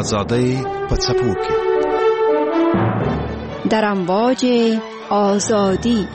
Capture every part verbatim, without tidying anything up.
آزادی په څپو کې در امواج آزادی.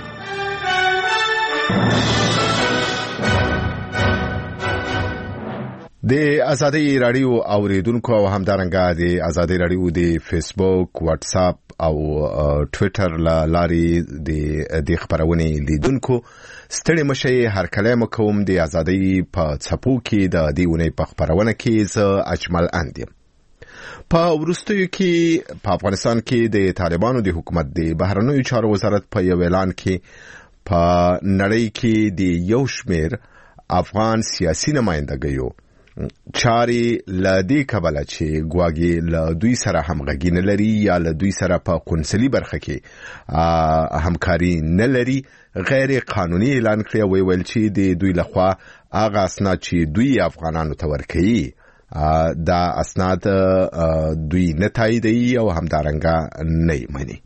د آزادی رادیو اوریدونکو او همدارنګه د آزادی رادیو د فیسبوک، واتس اپ او ټوئیټر لاري د د خبرونه لیدونکو ستړي مشه هر کلمه کوم د آزادی په څپو کې د دیونه په خبرونه کې ز اجمل اندیم. په ورستیو کې په افغانستان کې د طالبانو د حکومت د بهرنیو چارو وزارت په یو اعلان کې په نړۍ کې د یو شمیر افغان سیاسي نمائندګیو چاري لدی کبله چې ګواګي له دوی سره همغږي نه لري یا له دوی سره په قونسلي برخه کې همکاري نه لري غیر قانوني اعلان کړی وی ویل چې د دوی لخوا هغه اسناد چې دوی افغانانو ته ورکړي دا اسناد دوی نه تاییدوي او همدارنګه نه مني.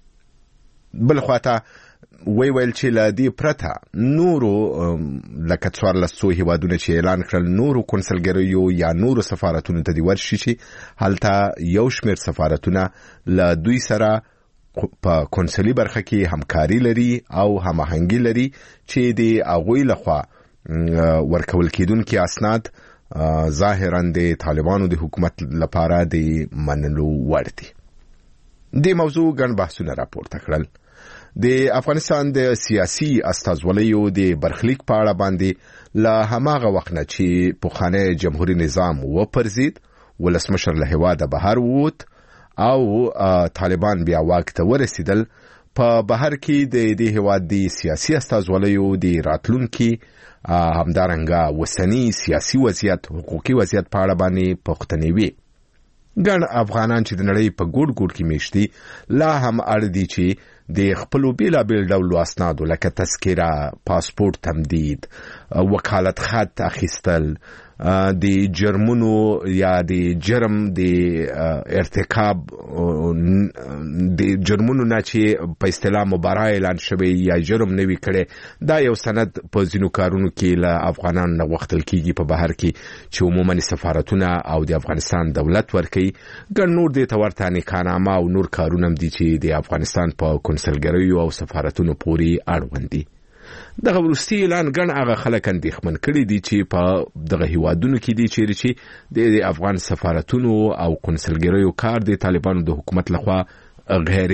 بل خواته وی ویل چې له دې پرته نورو لکه څوارلسو هیوادونه چې اعلان کړل نورو کنسلګریو یا نورو سفارتونو ته دی ورشي چې هلته یو شمیر سفارتونه له دوی سره په کنسلي برخه کې همکاري لري او هماهنګي لري چې د هغوی لخوا ورکول کېدونکي اسناد ظاهراً د طالبانو د حکومت لپاره د منلو وړ دي. د موضوع ګڼ بحثونه راپورته کړل. د افغانستان د سیاسي استازولیو د برخلیک په اړه باندې له هماغه وخت نه چې پخوانی جمهوریت نظام وپرځید، ولسمشر له هیواده بهر ووت او طالبان بیا واک ته ورسېدل، په بهر کې د دې هیواد د سیاسي استازولیو د راتلونکي همدارنګه وسنی سیاسي وضعیت، حقوقي وضعیت په اړه باندې پوښتنې وي. ګڼ افغانان چې د نړۍ په ګوټ ګوټ کې میشتي لا هم اړ دي چې د خپلو بیلابیل ډولو اسنادو لکه تذکره، پاسپورت تمدید، وکالت خط اخیستل، د جرمونو یا د جرم د ارتکاب د جرمونو نه چې په اصطلاح مباراه اعلان شوی یا جرم نوي کړي، دا یو سند په ځینو کارونو کې له افغانانو نه غوښتل کیږي په بهر کې چې عموماً سفارتونه او د افغانستان دولت ورکوي. ګڼ نور د تورته نکانامه او نور کارونه دي چې د افغانستان په کنسلګریو او سفارتونو پورې اړوند دي. دغه وروستي اعلان ګڼ هغه خلک اندېښمن کړي دي چې په دغه هیوادونو کې دي چیرې چې د افغان سفارتونو او کنسلګریو کار د طالبانو د حکومت لخوا غیر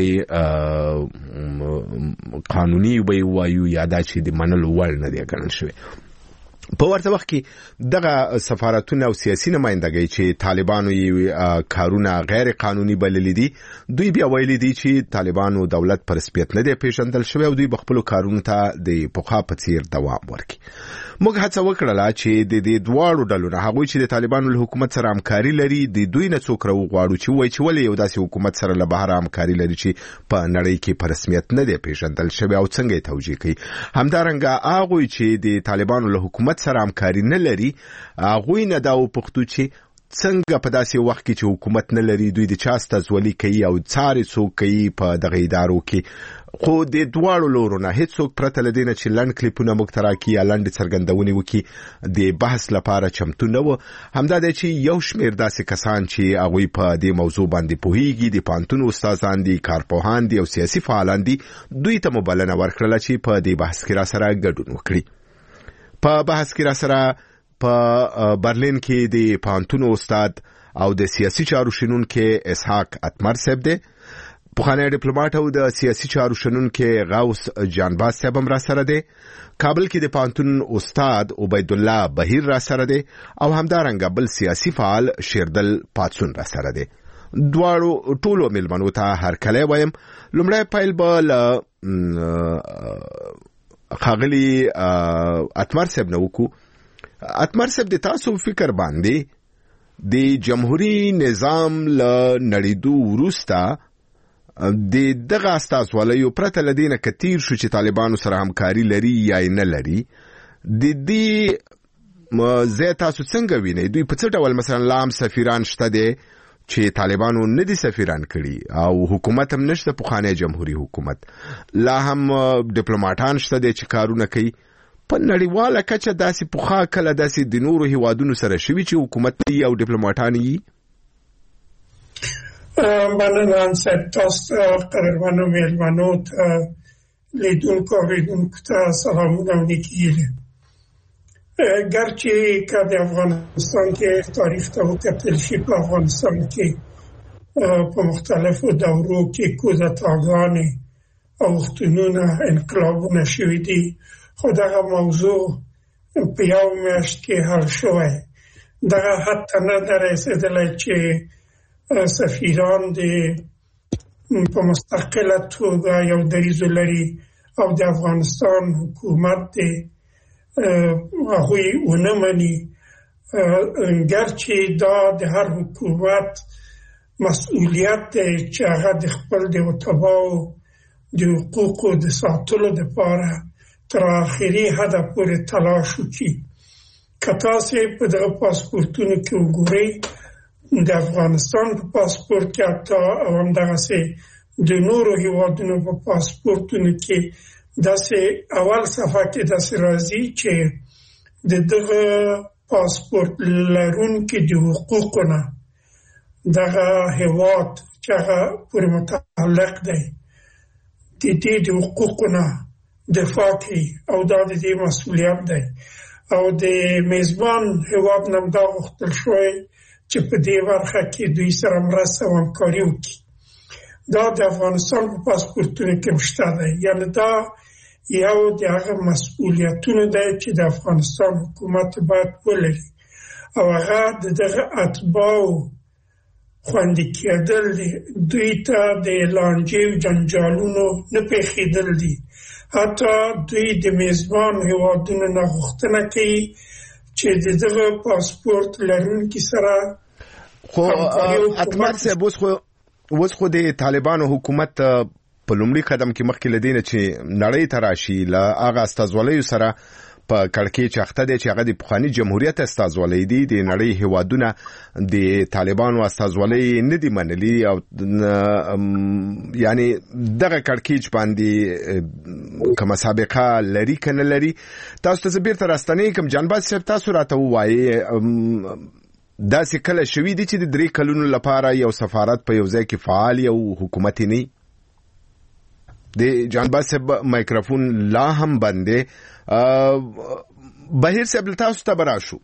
قانوني وي وایو یا دا چې د منلو وړ نه دی ګڼل شوی. په ورته وخت کې دغه سفارتونه او سیاسي نمائندګۍ چې طالبانو یې کارونه غیر قانوني بللي دي، دوی بیا ویلي دي چې طالبانو دولت پر رسمیت نه دی پیژندل شوی او دوی به خپلو کارونو ته د پخوا په څیر دوام ورکړي. موږ هڅه وکړله چې د دې دواړو ډلو نه هغوی چې د طالبانو له حکومت سره همکاري لري د دوی نه څوک راوغواړو چې وایي چې ولې یو داسې حکومت سره له بهره همکاري لري چې په نړۍ کې په رسمیت نه دی پیژندل شوی او څنګه یې توجیه کوي. همدارنګه هغوی چې د طالبانو له حکومت سره همکاري نه لري هغوی نه دا وپوښتو چې څنګه په داسې وخت کې چې حکومت نه لري دوی د چا استازولي کوي او څارې څوک کوي په دغه ادارو کې. خو د دواړو لورو نه هیڅوک پرته له دې نه چې لنډ کلیپونه موږ ته راکړي یا لنډې څرګندونې وکړي د بحث لپاره چمتو نه و. همدا دی چې یو شمېر داسې کسان چې هغوی په دې موضوع باندې پوهیږي، د پوهنتون استادان دي، کارپوهان دي او سیاسي فعالان دي، دوی ته مو بلنه ورکړله چې په دې بحث کې راسره ګډون وکړي. په بحث کې راسره په برلین کې د پوهنتون استاد او د سیاسي چارو شنونکی اسحاق اتمر صاحب دی، پخوانی ډیپلوماټ او د سیاسي چارو شنونکی غوث جانباز صاحب هم راسره دی، کابل کې د پوهنتون استاد عبید الله بهیر راسره دی او همدارنګه بل سیاسي فعال شیردل پاتسون راسره دی. دواړو ټولو میلمنو ته هرکلی وایم. لومړی پیل به له ښاغلي اتمر صاحب نه وکړو. اتمر صاحب د تاسو فکر باندې د جمهوریت نظام له نړېدو وروسته د دغه استازولیو پرته له دې نه که تیر شو چې طالبانو سره همکاري لري یا نه لري، د دې ځای تاسو څنګه وینئ؟ دوی په څه ډول مثلا لا هم سفیران شته دی چې طالبانو نه دي سفیران کړي او حکومت هم نشته، پخوانی جمهوریت حکومت لا هم ډیپلوماټان شته دی چې کارونه کوي. په نړیواله کچه داسې پخوا کله داسې د نورو هیوادونو سره شوي چې حکومت یې او ډیپلوماټان یې؟ مننه صاحب، تاسو قدرمنو میلمنو ته لیدونکو اوریدونکو ته سلامونه او نیکې هیلې. گرچه که د افغانستان کې تاریخ ته وکتل شي، په افغانستان کې په مختلفو دورو کې کودتاګانې اوښتونونه انقلابونه شوي دي، خو دغه موضوع په یو میاشت کې حل شوی. دغه حد ته نه ده رسېدلی چې سفیران د په مستقله توګه یو دریځ لري او د افغانستان حکومت د هغوی ونه مني. گرچه دا د هر حکومت مسئولیت دی چې هغه د خپل د اتباعو د حقوقو د ساتلو دپاره تر آخري حده پورې تلاش وکړي. که تاسې په دغه پاسپورتونو کې وګورئ، د افغانستان په پاسپورت کې حتی او همدغسې د نورو هېوادونو په پاسپورتونو کې داسې اول صفحه کې داسې راځي چې د دغه پاسپورت لرونکي د حقوقو نه دغه هېواد چې هغه پورې متعلق دی د دې د حقوقو نه دفاع کوي او دا د دې مسؤلیت دی. او د میزبان هېواد نه هم دا غوښتل شوی چې په دې برخه کې دوی سره مرسته او همکاري وکړي. دا د افغانستان په پاسپورتونو کې هم شته دی. یعنې دا یو د هغه مسؤلیتونه دی چې د افغانستان حکومت باید ولري او هغه د دغه اتباعو خوندي کېدل دي. دوی ته د لانجې او جنجالونو نه پېښېدل دي. حتی دوی د میزبان هېوادونو نه غوښتنه کوي چې د دغه پاسپورت لرونکي سره خو اکمل صاحب اوس خو اوس خو د طالبانو حکومت په لومړي قدم کې مخکې له دې نه چې نړۍ ته راشي له هغه استازولیو سره په کړکۍ چې اخته دی چې هغه د پخواني جمهوریت استازولۍ دي، د نړۍ هېوادونه د طالبانو استازولۍ نه دي منلي او یعنی دغه کړکېچ باندې کومه سابقه لري که نه لري. تاسو ته زه بیرته راستنې کوم جانباز صاحب، تاسو راته ووایئ داسې کله شوي دي چې د درې کلونو لپاره یو سفارت په یو ځای کې فعال یو حکومت نه وي؟ د جانباز صاحب مایکروفون لا هم بند دی. بهیر صاحب تاسو ته به راشو،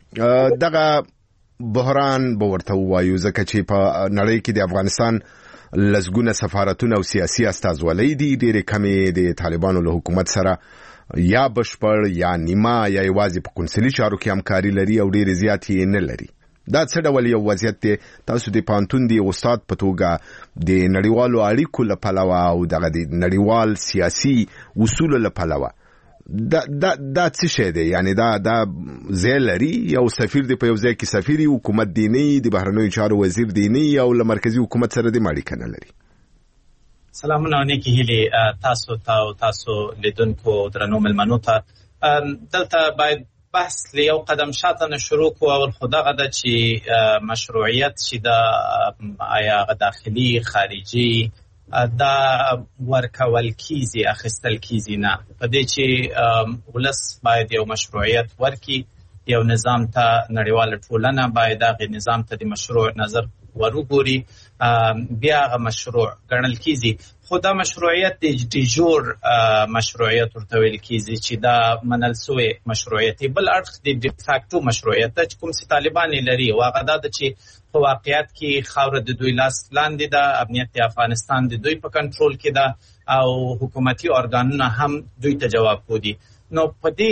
دغه بحران به ورته ووایو ځکه چې په نړۍ کې د افغانستان لسګونه سفارتونه او سیاسي استازولۍ دي، ډېرې کمې د طالبانو له حکومت سره یا بشپړ یا نیمه یا یوازې په قونسلي چارو کې همکاري لري او ډېرې زیات یې نه لري. دا څه ډول یو وضعیت دی؟ تاسو د پوهنتون د استاد په توګه د نړیوالو اړیکو له پلوه او دغه د نړیوال سیاسي اصولو له پلوه دا دا دا څه شی دی؟ یعنی دا دا ځای لري، یو سفیر دی په یو ځای کې سفیر، حکومت دی نه، د بهرنیو چارو وزیر دی نه، او له مرکزي حکومت سره د اړیکه نه لري. سلامونه او نیکې هیلې تاسو ته او تاسو لیدونکو درنو مېلمنو ته. دلته باید بحث له یو قدم شاته نه شروع کړو. اول خو دغه ده چې مشروعیت چې د آیا داخلي خارجي دا ورکول کیږي اخیستل کیږي نه، په دې چې ولس باید یو مشروعیت ورکړي، یو نظام ته نړیواله ټولنه باید هغه نظام ته د مشروع نظر ورګوري، بیا هغه مشروع ګڼل کیږي. خو دا مشروعیت د جوړ مشروعیت ورته ویل کیږي چې دا منل سوی مشروعیت. بل اړخ د ډیفاکټو مشروعیت چې کوم چې طالبان لري او هغه دا چې په واقعیت کې خاوره د دوی لاس لاندې ده، امنیت د افغانستان د دوی په کنټرول کې ده او حکومتي ارګانونه هم دوی ته جواب ودی. نو په دې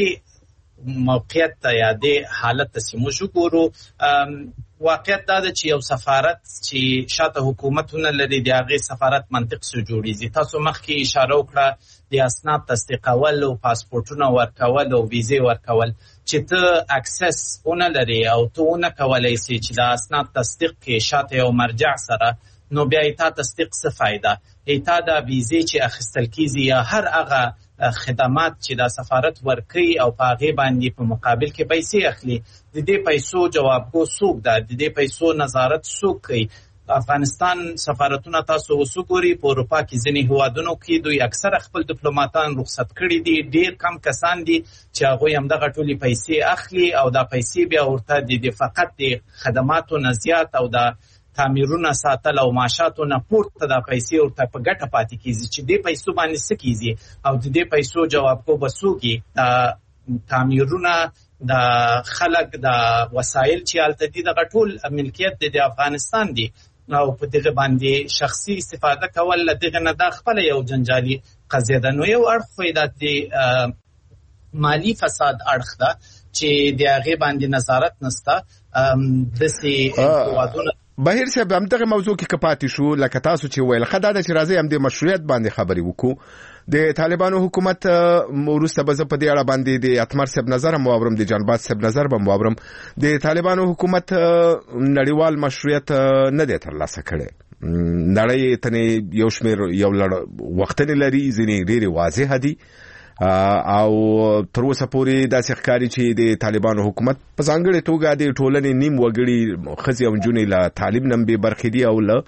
موقعیت ته یا د حالت ته موږ وګورو، واقعیت دا ده چې یو سفارت چې شاته حکومتونه لري د هغې سفارت منطق سو جوړیږي. تاسو مخکې اشاره وکړه د اسناد تصدیقول او پاسپورټونه ورکول او ویزې ورکول، چې ته اکسس ونه لري او ته ونه کولی سي چې د اسناد تصدیق کې شاته یو مرجع سره، نو بیا ایتا تصدیق څه فایده؟ ایتا دا ویزې چې اخیستل کیږي یا هر هغه خدمات چې دا سفارت ورکوي او په هغې باندې په مقابل کې پیسې اخلي، د دې پیسو جوابګو څوک ده؟ د دې پیسو نظارت څوک کوي؟ افغانستان سفارتونه تاسو وسګوري، په اروپا کې ځینې هیوادونو کې دوی اکثره خپل ډیپلوماتان رخصت کړي دي، ډېر کم کسان دي چې هغوی همدغه ټولې پیسې اخلي او دا پیسې بیا ورته د فقط د خدماتو نه زیات او د تعمیرونه ساتل او معاشاتونه پورته د پیسې ورته په ګټه پاتې کیږي چې دې پیسو باندې څه کیږي او د دې پیسو جواب کو بسوږي تعمیرونه د خلک د وسایل چې الته دي د ټول ملکیت د افغانستان دي او په دغه باندې شخصي استفاده کول دغه نه د خپل یو جنجالي قضیه ده. نو یو اړخ د مالی فساد اړخ ده چې د هغه باندې نظارت نسته د سي وادونه بهیر صاحب هم دغه موضوع کې کپاتې شو لکه تاسو چې ویل خدای د چې راځي هم د مشروعیت باندې خبرې وکړو. د طالبانو حکومت ورسته به په دې اړه باندې د اتمر صاحب نظر هم واورم، د جانباز صاحب نظر هم واورم. د طالبانو حکومت نړیوال مشروعیت نه دی ترلاسه کړی، نړۍ ته یو شمېر یو لړ وختونه لري، ځینې ډېرې واضحه دي او تر اوسه پورې داسې ښکاري چې د طالبانو حکومت په ځانګړې توګه د ټولنې نیم وګړي ښځې او نجونې له تعلیم نه بې برخې دي او له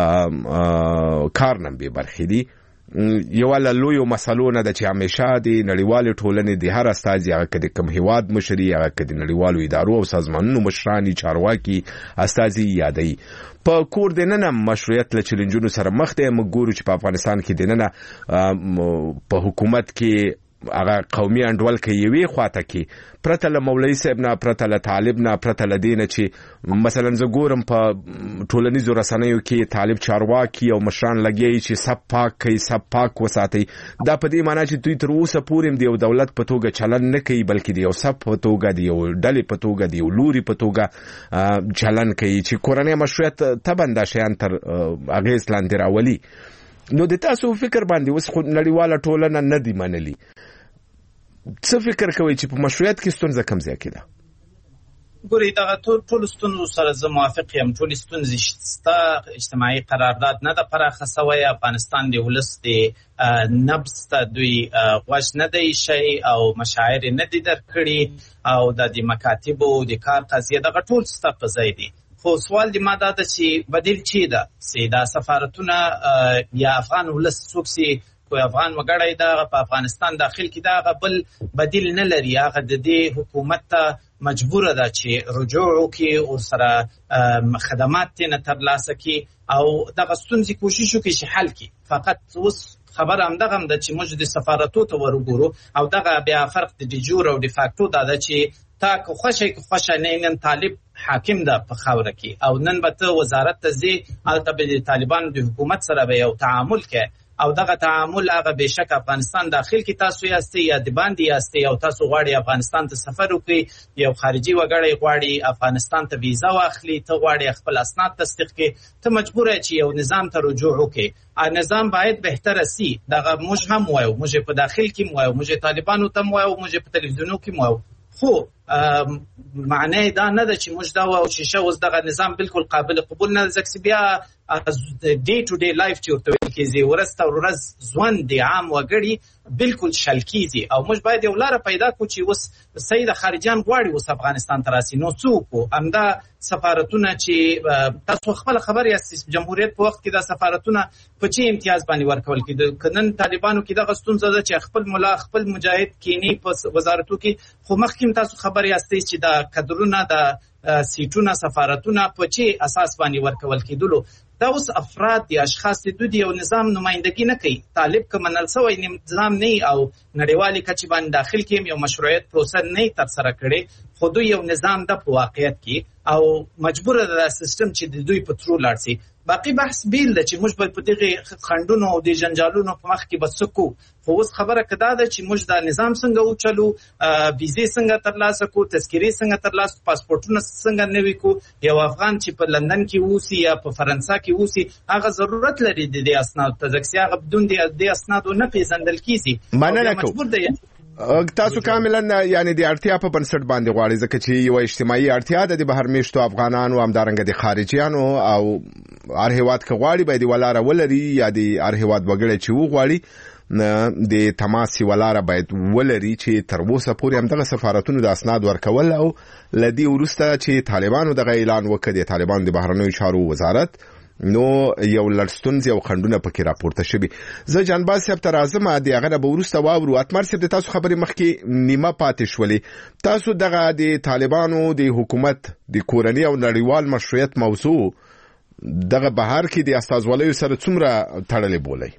کار نه بې برخې دي. یوه له لویو مسلو نه ده چې همیشه د نړیوالې ټولنې د هر استازي، هغه که د کوم هیواد مشري، هغه که د نړیوالو ادارو او سازمانونو مشراني، چارواکي استازي یادوي. په کور دننه مشروعیت له چیلنجونو سره مخ دی. موږ ګورو چې په افغانستان کې دننه په حکومت کې هغه قومي انډول کې یوې خواته کې پرته له مولوي صاحب نه، پرته له طالب نه، پرته له دې نه چې مثلا زه ګورم په ټولنیزو رسنیو کې طالب چارواکي او مشران لګیایي چې سب پاک کوي، سب پاک وساتئ. دا په دې معنی چې دوی تر اوسه پورې د یو دولت په توګه چلن نه کوي، بلکې د یو سب په توګه، د یو ډلې په توګه، د یو لوري په توګه چلن کوي چې کورنۍ مشروعیت طبعا دا شیان تر اغېز لاندې راولي. نو د تاسو فکر باندې اوس خو نړیواله ټولنه نه دی منلي، څه فکر کوي چې په مشروعیت کې ستونزه کوم ځای کې ده؟ ګورئ دغه ټول ستونزو سره زه موافق یم. ټول ستونزې شته، اجتماعي قرارداد نه ده پراخه سوی، افغانستان د ولس د نبض ته دوی غوږ نه دی ایښی او مشاعر نه دي درکړي او د مکاتبو د کار قضیه دغه ټول سته په ځای دي. خو سوال دی ما دا ده چې بدیل چی ده؟ چې دا سفارتونه یا افغان ولس څوک سي کوئی افغان وګړی دا په افغانستان داخل کې دا بل بدیل نه لري، هغه د دې حکومت ته مجبور ده چې رجوع وکړي او سره خدمات نه ترلاسه کړي او دغه ستونزې کوشش وکړي چې حل کړي. فقط اوس خبر هم دغه ده چې موږ د سفارتو ته ورګورو او دغه بیا فرق د ډیجور او د فاکتو دا ده چې تا که خوښه که خوښه نه نن طالب حاکم ده په خاوره کې او نن به ته وزارت ته ځې، هلته به د طالبانو د حکومت سره به یو تعامل کوي او دغه تعامل هغه بهشک افغانستان داخل کې تاسو یاستئ یا د باندې یاستئ او تاسو غواړئ افغانستان ته سفر وکړئ، یو خارجي وګړی غواړي افغانستان ته ویزا واخلي، ته غواړي خپل اسناد تصدیق کړي، ته مجبور یې چې یو نظام ته رجوع وکړي. نظام باید بهتره سي، دغه موږ هم وایو، موږ په داخل کې وایو، موږ طالبانو ته وایو، موږ په تلویزیونو کې وایو، خو معنی دا نه ده چې موږ دا وایو چې شه اوس دغه نظام بالکل قابل قبول نه ځکه بیا ډے ټو ډے لایف چې ورته ویل کېږي ورځ تر ورځ ژوند د عام وګړي بالکل شل کېږي او موږ باید یو لاره پیدا کړو چې اوس سید خارجان غواړي اوس افغانستان ته راسي. نو څوک همدا سفارتونه چې تاسو خپل خبر یاست جمهوریت په وخت کې دا سفارتونه په چی امتیاز باندې ورکول کېده؟ کنن طالبانو کې دغه ستونزه ده چې خپل مولا خپل مجاهد کینی په وزارتو کې، خو مخکې تاسو خبر یاست چې دا کډرونه د سیټونه سفارتونه په چی اساس باندې ورکول کېدلو. دا اوس افراد دي، اشخاص دي، دوی یو نظام نمائندګي نه کوي. طالب که منل سوی نظام نه او نړیوالې کچې باندې داخل کې یو مشروعیت پروسه نه ترسره کړي، خو دوی یو نظام د په واقعیت کې او مجبور ده سیستم چې د دوی په ترو لاړ شي. باقي بحث بیل ده چې موږ به په دغه خندونو او د جنجالونو په مخ کې بسکو، خو اوس خبره کدا ده چې موږ دا نظام څنګه وچلو، ویزې څنګه ترلاسه کو، تذکرې څنګه ترلاسه، پاسپورتونه څنګه نوي کو. یو افغان چې په لندن کې اوسي یا په فرانسه کې اوسي هغه ضرورت لري د دې اسناد تذکرې، هغه بدون د اسنادو نه پیژندل کیږي. مننه کوم تاسو کاملا یعنی د اړتیا په بنسټ باندې غواړي ځکه چې یو اجتماعي اړتیا ده د بهر میشتو افغانانو همدارنګه د خارجيانو او هر هیواد کې غواړي باید ولاره ولري یا د هر هیواد وګړي چې وغواړي د تماسي ولاره باید ولري چې تر اوسه پورې هم دغه سفارتونو د اسناد ورکول او لدی ورسته چې طالبانو دغه اعلان وکړ د طالبانو د بهرنیو چارو وزارت نو یو لړستونز یو خندونه پکې راپورته شوی. زه جانباز صاحب ته راځم د هغه نه به وروسته واورو. اتمر صاحب د تاسو خبرې مخکې نیمه پاتې شولې، تاسو دغه د طالبانو د حکومت د کورنۍ او نړیوال مشروعیت موضوع دغه بهر کې د استازوالۍ سره څومره تړلې بولي؟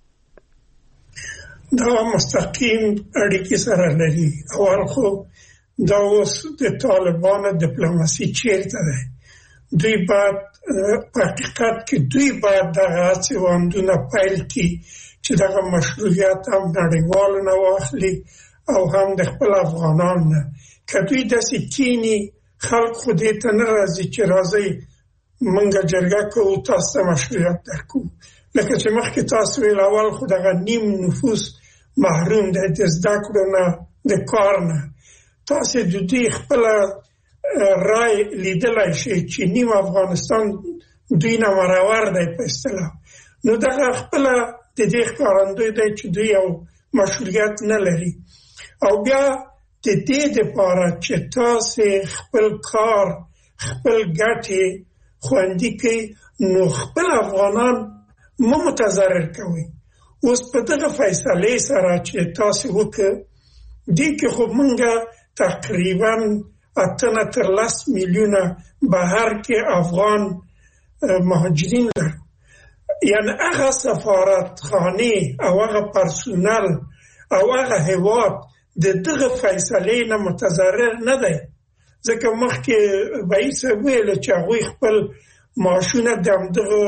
دا مستقیم اړیکې سره لري. اول خو دا اوس د طالبانو ډیپلوماسي چیرته ده؟ دوی باید په حقیقت کې دوی باید دغه هڅې واندونه پیل کړي چې دغه مشروعیت هم نړیوال نه واخلي او هم د خپل افغانان نه. که دوی داسې کینی خلک خو دې ته نه راځي چې راځي منګه جرګه کوو تاسو ته مشروعیت درکو. لکه چې مخکې تاسو ویل اول خو دغه نیم نفوس محروم دی د زده کړو نه د کار نه. تاسو د دوی خپل رای لیدلای شي چې نیم افغانستان دوی نه مرور دی په اصطلاح. نو دغه خپل د دې ښکارندوی دی چې دوی یو مشروعیت نه لري. او بیا د دې دپاره چې تاسو خپل کار خپل ګټې خوندي کړئ نو خپل افغانان مو متضرر کوي. اوس په دغه فیصلې سره چې تاسو وکړه دې کې خو مونږه تقریبا اتنه تر لس میلیونه بهر کې افغان مهاجرین لرو. یعنی هغه سفارت خانه او هغه پرسونل او هغه هیواد د دغه فیصلې نه متضرر نه دی. ځکه مخکې رئیس ویل چې هغوی خپل معاشونه د همدغه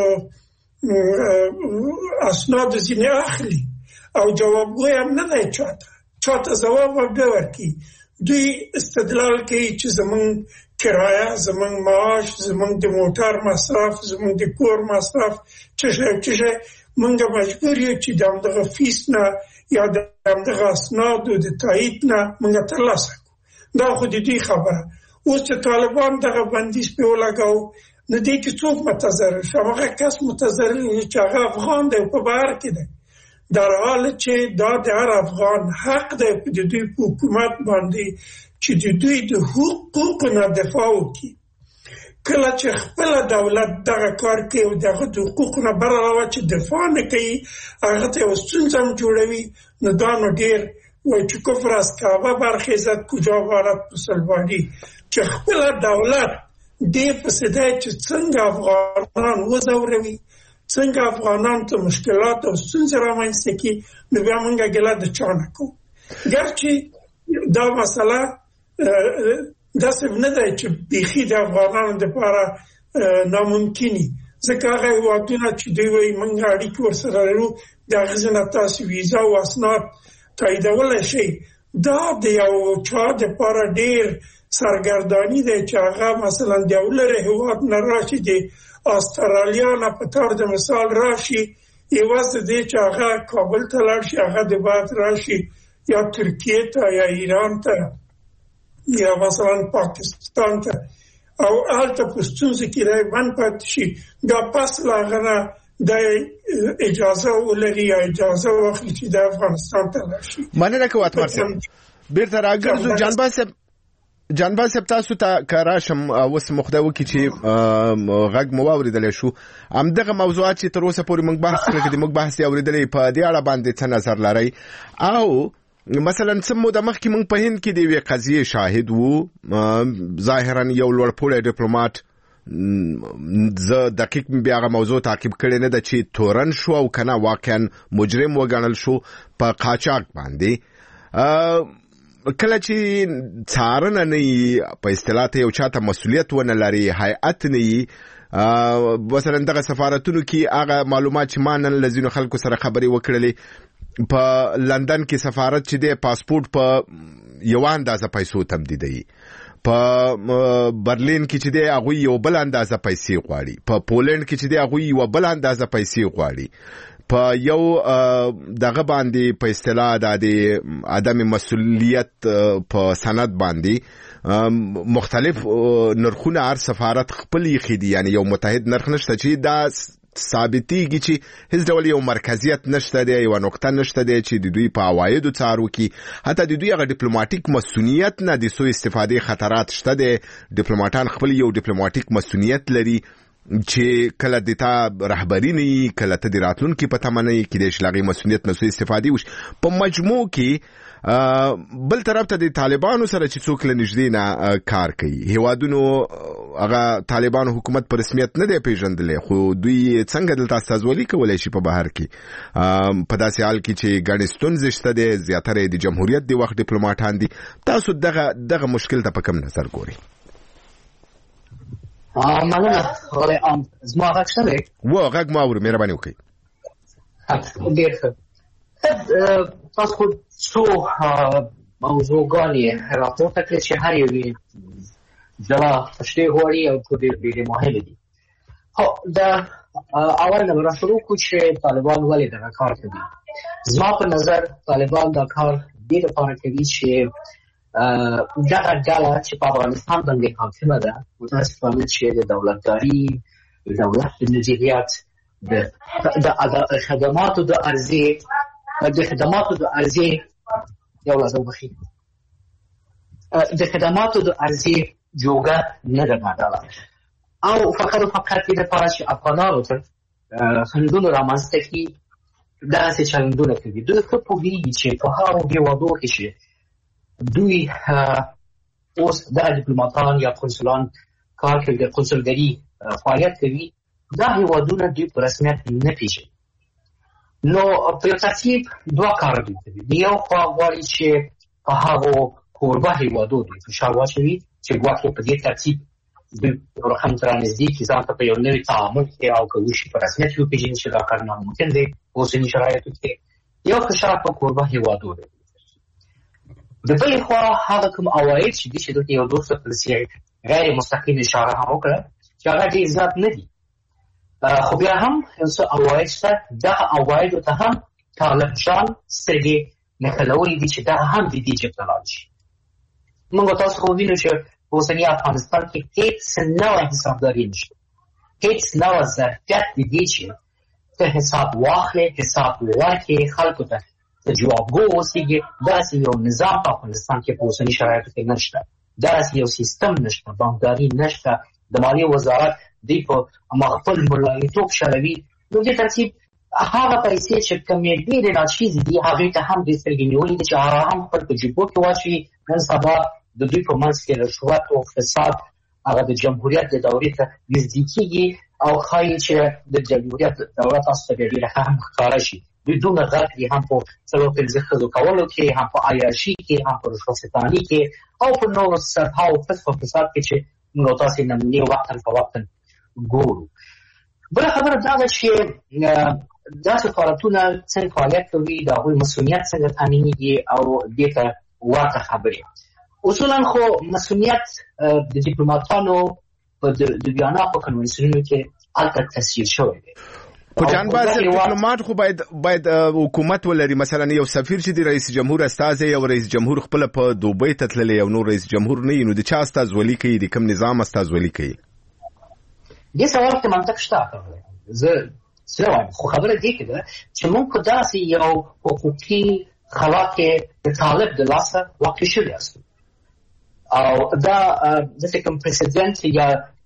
اسناد ځینې اخلي او جوابګوی هم نه دی چاته چاته ځواب ورته ورکړي. دوی استدلال کوي چې زمونږ کرایه زمونږ معاش زمونږ د موټر مصرف زمونږ د کور مصرف څه شی څه شی مونږ مجبور یو چې د همدغه فیس نه یا د همدغه اسنادو د تایید نه مونږ ترلاسه کړو. دا خو د دوی خبره. اوس چې طالبان دغه بندیز پې ولګاو نو دې کې څوک متضرر شو؟ هغه کس متضرر چې هغه افغان دی په بهر کې دی، در حال چې دا د هر افغان حق دی د دوی په حکومت باندې چې د دوی د حقوقو نه دفاع وکړي. کله چې خپل دولت دغه کار کوي او دغه د حقوقو نه برعلاوه چې دفاع نه کوي هغه ته یو ستونزه هم جوړوي. نو دا نو ډېر وایي چې کفر از کعبه برخیزد کجا بارد مسلمانی، چې خپل دولت دې پسې دی چې څنګه افغانان وځوروي، څنګه افغانان ته مشکلات او ستونزې رامنځته کړي. نو بیا موږ ګیله د چا نه کوو. ګرچې دا مسله داسې نه دی چې بیخي د افغانانو دپاره ناممکني، ځکه هغه هېوادونه چې دوی وایي موږ اړیکې ورسره لرو د هغې نه تاسو ویزا او اسناد تاییدولی شئ. دا د یو چا دپاره ډېر سرګرداني دی چې هغه مثلا د یو لرې هېواد نه راشي د استرالیا نه په طور د مثال راشي عوض د دې چې هغه کابل ته لاړ شي هغه د بعد راشي یا ترکیې ته یا ایران ته یا مثلا پاکستان ته او هلته په ستونزو کې دی بند پاتې شي. بیا پس له هغه نه د اجازه ولري یا اجازه واخلي چې د افغانستان ته لاړ شي. مننه کوم اتمر صاحب. بیرته راګرځو جانباز صاحب جانباز صاحب تاسو ته کراشم اوس مخده وکي چې غږ مو واوریدل شو. همدغه موضوعات چې تر اوسه پورې موږ بحث کړی دی موږ بحث یې اوریدلې په دې اړه باندې څه نظر لرئ؟ او مثلا سمو د مخکې موږ په هند کې د یوې قضیې شاهد وو، ظاهرا یو لوړپوړی ډیپلوماټ، زه دقیق بیا هغه موضوع تعقیب کړی نه ده چې تورن شو او کنه واقعا مجرم وګڼل شو په قاچاق باندې. کله چې څارنه نه وي په اصطلاح ته یو چاته مسؤلیت ونه لري، هیئت نه وي، مثلا دغه سفارتونو کې هغه معلومات چې ما نن له ځینو خلکو سره خبرې وکړلې په لندن کې سفارت چې دی پاسپورت په یوه اندازه پیسو تمدیدوي، په برلین کې چې دی هغوی یو بل اندازه پیسې غواړي، په پولنډ کې چې دی هغوی یو بل اندازه پیسې غواړي، په یو دغه باندې په اصطلاح د عدم مسؤلیت په سند باندې مختلف نرخونه هر سفارت خپل یې دي، یعنی یو متحد نرخ نشته چې دا ثابتېږي چې هیڅ ډول یو مرکزیت نشته دی، یو نقطه نشته دی چې د دوی په عوایدو څار وکړي. حتی د دوی هغه ډیپلوماټیک مسؤلیت نه د سوء استفادې خطرات شته دی. ډیپلوماټان خپل یو ډیپلوماټیک مسؤلیت لري چې کله د تا رهبری نه کله ته د راتلونکي په تمه نه کې د شلاغي مسؤلیت نه سوء استفادې وش په مجموع کې بل طرف ته د طالبانو سره چې څوک لنږدې نه کار کوي هیوادونو هغه طالبانو حکومت په رسمیت نه دی پیژندلی خو دوی څنګه دلته استازولي کولی شي په بهر کې په داسې حال کې چې ګڼې ستونزې شته دی زیاتره د جمهوریت د وخت ډیپلوماټان دي تاسو دغه دغه مشکل ته په کوم نظر ګورئ؟ مننه زما غږ ښه دی؟ و غږ ما اورو مهرباني وکړئ. ډېر ښه. تاسو خو څو موضوعګانې راپورته کړې چې هر یو یې جلا تشریح غواړي او ډېرې ډېرې مهمې دي. خو د اول نه به شروع کړو چې طالبان ولې دغه کار کوي. زما په نظر طالبان دا کار دې لپاره کوي چې دغه ډله چې په افغانستان باندې حاکمه ده متاسفانه چې د دولتداري د دولت د مدیریت د خدماتو د عرضې د خدماتو د عرضې یو لازم بخي د خدماتو د عرضې جوګه نه ده ډله او فقط فقط دې لپاره چې افغانانو ته خنډونه رامنځته کړي داسې چلندونه کوي. دوی ښه پوهېږي چې په هغو هېوادو کې چې دوی اوس دا ډیپلوماتان یا قنصلان کار کوي د قنصلګري فعالیت کوي دا هېوادونه دوی په رسمیت نه پېژني. نو په یو ترتیب دوه کاره دوی کوي. د یو خوا غواړي چې په هغو کوربه هېوادو دوی فشار واچوي چې ګواکې په دې ترتیب دوی رقم ته رانږدې کړي ځان ته په یو نوي تعامل کې او که وشي په رسمیت کې وپېژني چې دا کار ناممکن دی په اوسني شرایطو کې. یو فشار په کوربه هېوادو دی. د بلې خوا هغه کوم عواید چې دي چې دلته یو دوست پالیسي غیر مستقیم اشاره هم وکړه چې هغه ډېر زیات نه دي خو بیا هم یو څه عواید شته. دغه عوایدو ته هم طالب جان سترګې نښلولي دي چې دغه هم د دې جېب ته لاړ شي. موږ تاسو خو وینو چې په اوسني افغانستان کې هېڅ نوع حسابداري نشته هېڅ نوع ظرفیت د دې چې ته حساب واخلې حساب ورکړې خلکو ته ته جوابګو اوسېږي. داسې یو نظام په افغانستان کې په اوسني شرایطو کې نشته. داسې یو سیستم نشته بانکداري نشته. د مالیې وزارت دوی په خپل ملایتوب شروي. نو دې ترتیب هغه پیسې چې کومې ډېرې ناچیزې دي هغوی ته هم دې سترګې نیولې دي چې هغه هم خپل په جیبو کې واچوي. نن سبا د دوی په منځ کې رشوت او فساد هغه د جمهوریت د دورې ته نږدې کېږي او ښایي چې د جمهوریت دوره تاسو ته بیا ډېره ښه هم ښکاره شي. دوی دومره غرق دي هم په څلور پنځه ښځو کولو کې هم په عیاشي کې هم په رشوت ستاني کې او په نورو سرحاو فسق او فساد کې چې موږ تاسې نمونې وقتا په وقتا ګورو. بله خبره دا ده چې دا سفارتونه څنګه فعالیت کوي د هغوی مسؤلیت څنګه تامینېږي او دې ته ورته خبرې. اصولا خو مسؤلیت د ډیپلوماتانو په د ویانا په کنوانسیونونو کې هلته تصویر شوی دی. خو جانباز ډیپلوماټ خو باید باید حکومت ولري. مثلا یو سفیر چې د رئیس جمهور استازی او رئیس جمهور خپل په دوبۍ ته تللی او نور رئیس جمهور نه نو د چا استازولي کوي د کوم نظام استازولي کوي؟ دې سوال کې منطق شته. زه څه وایم خو خبره دې کې ده چې موږ په داسې یو حقوقي خلا کې د طالب د لاسه واقع شوي یاستو او دا داسې کوم پرسیدنټ یا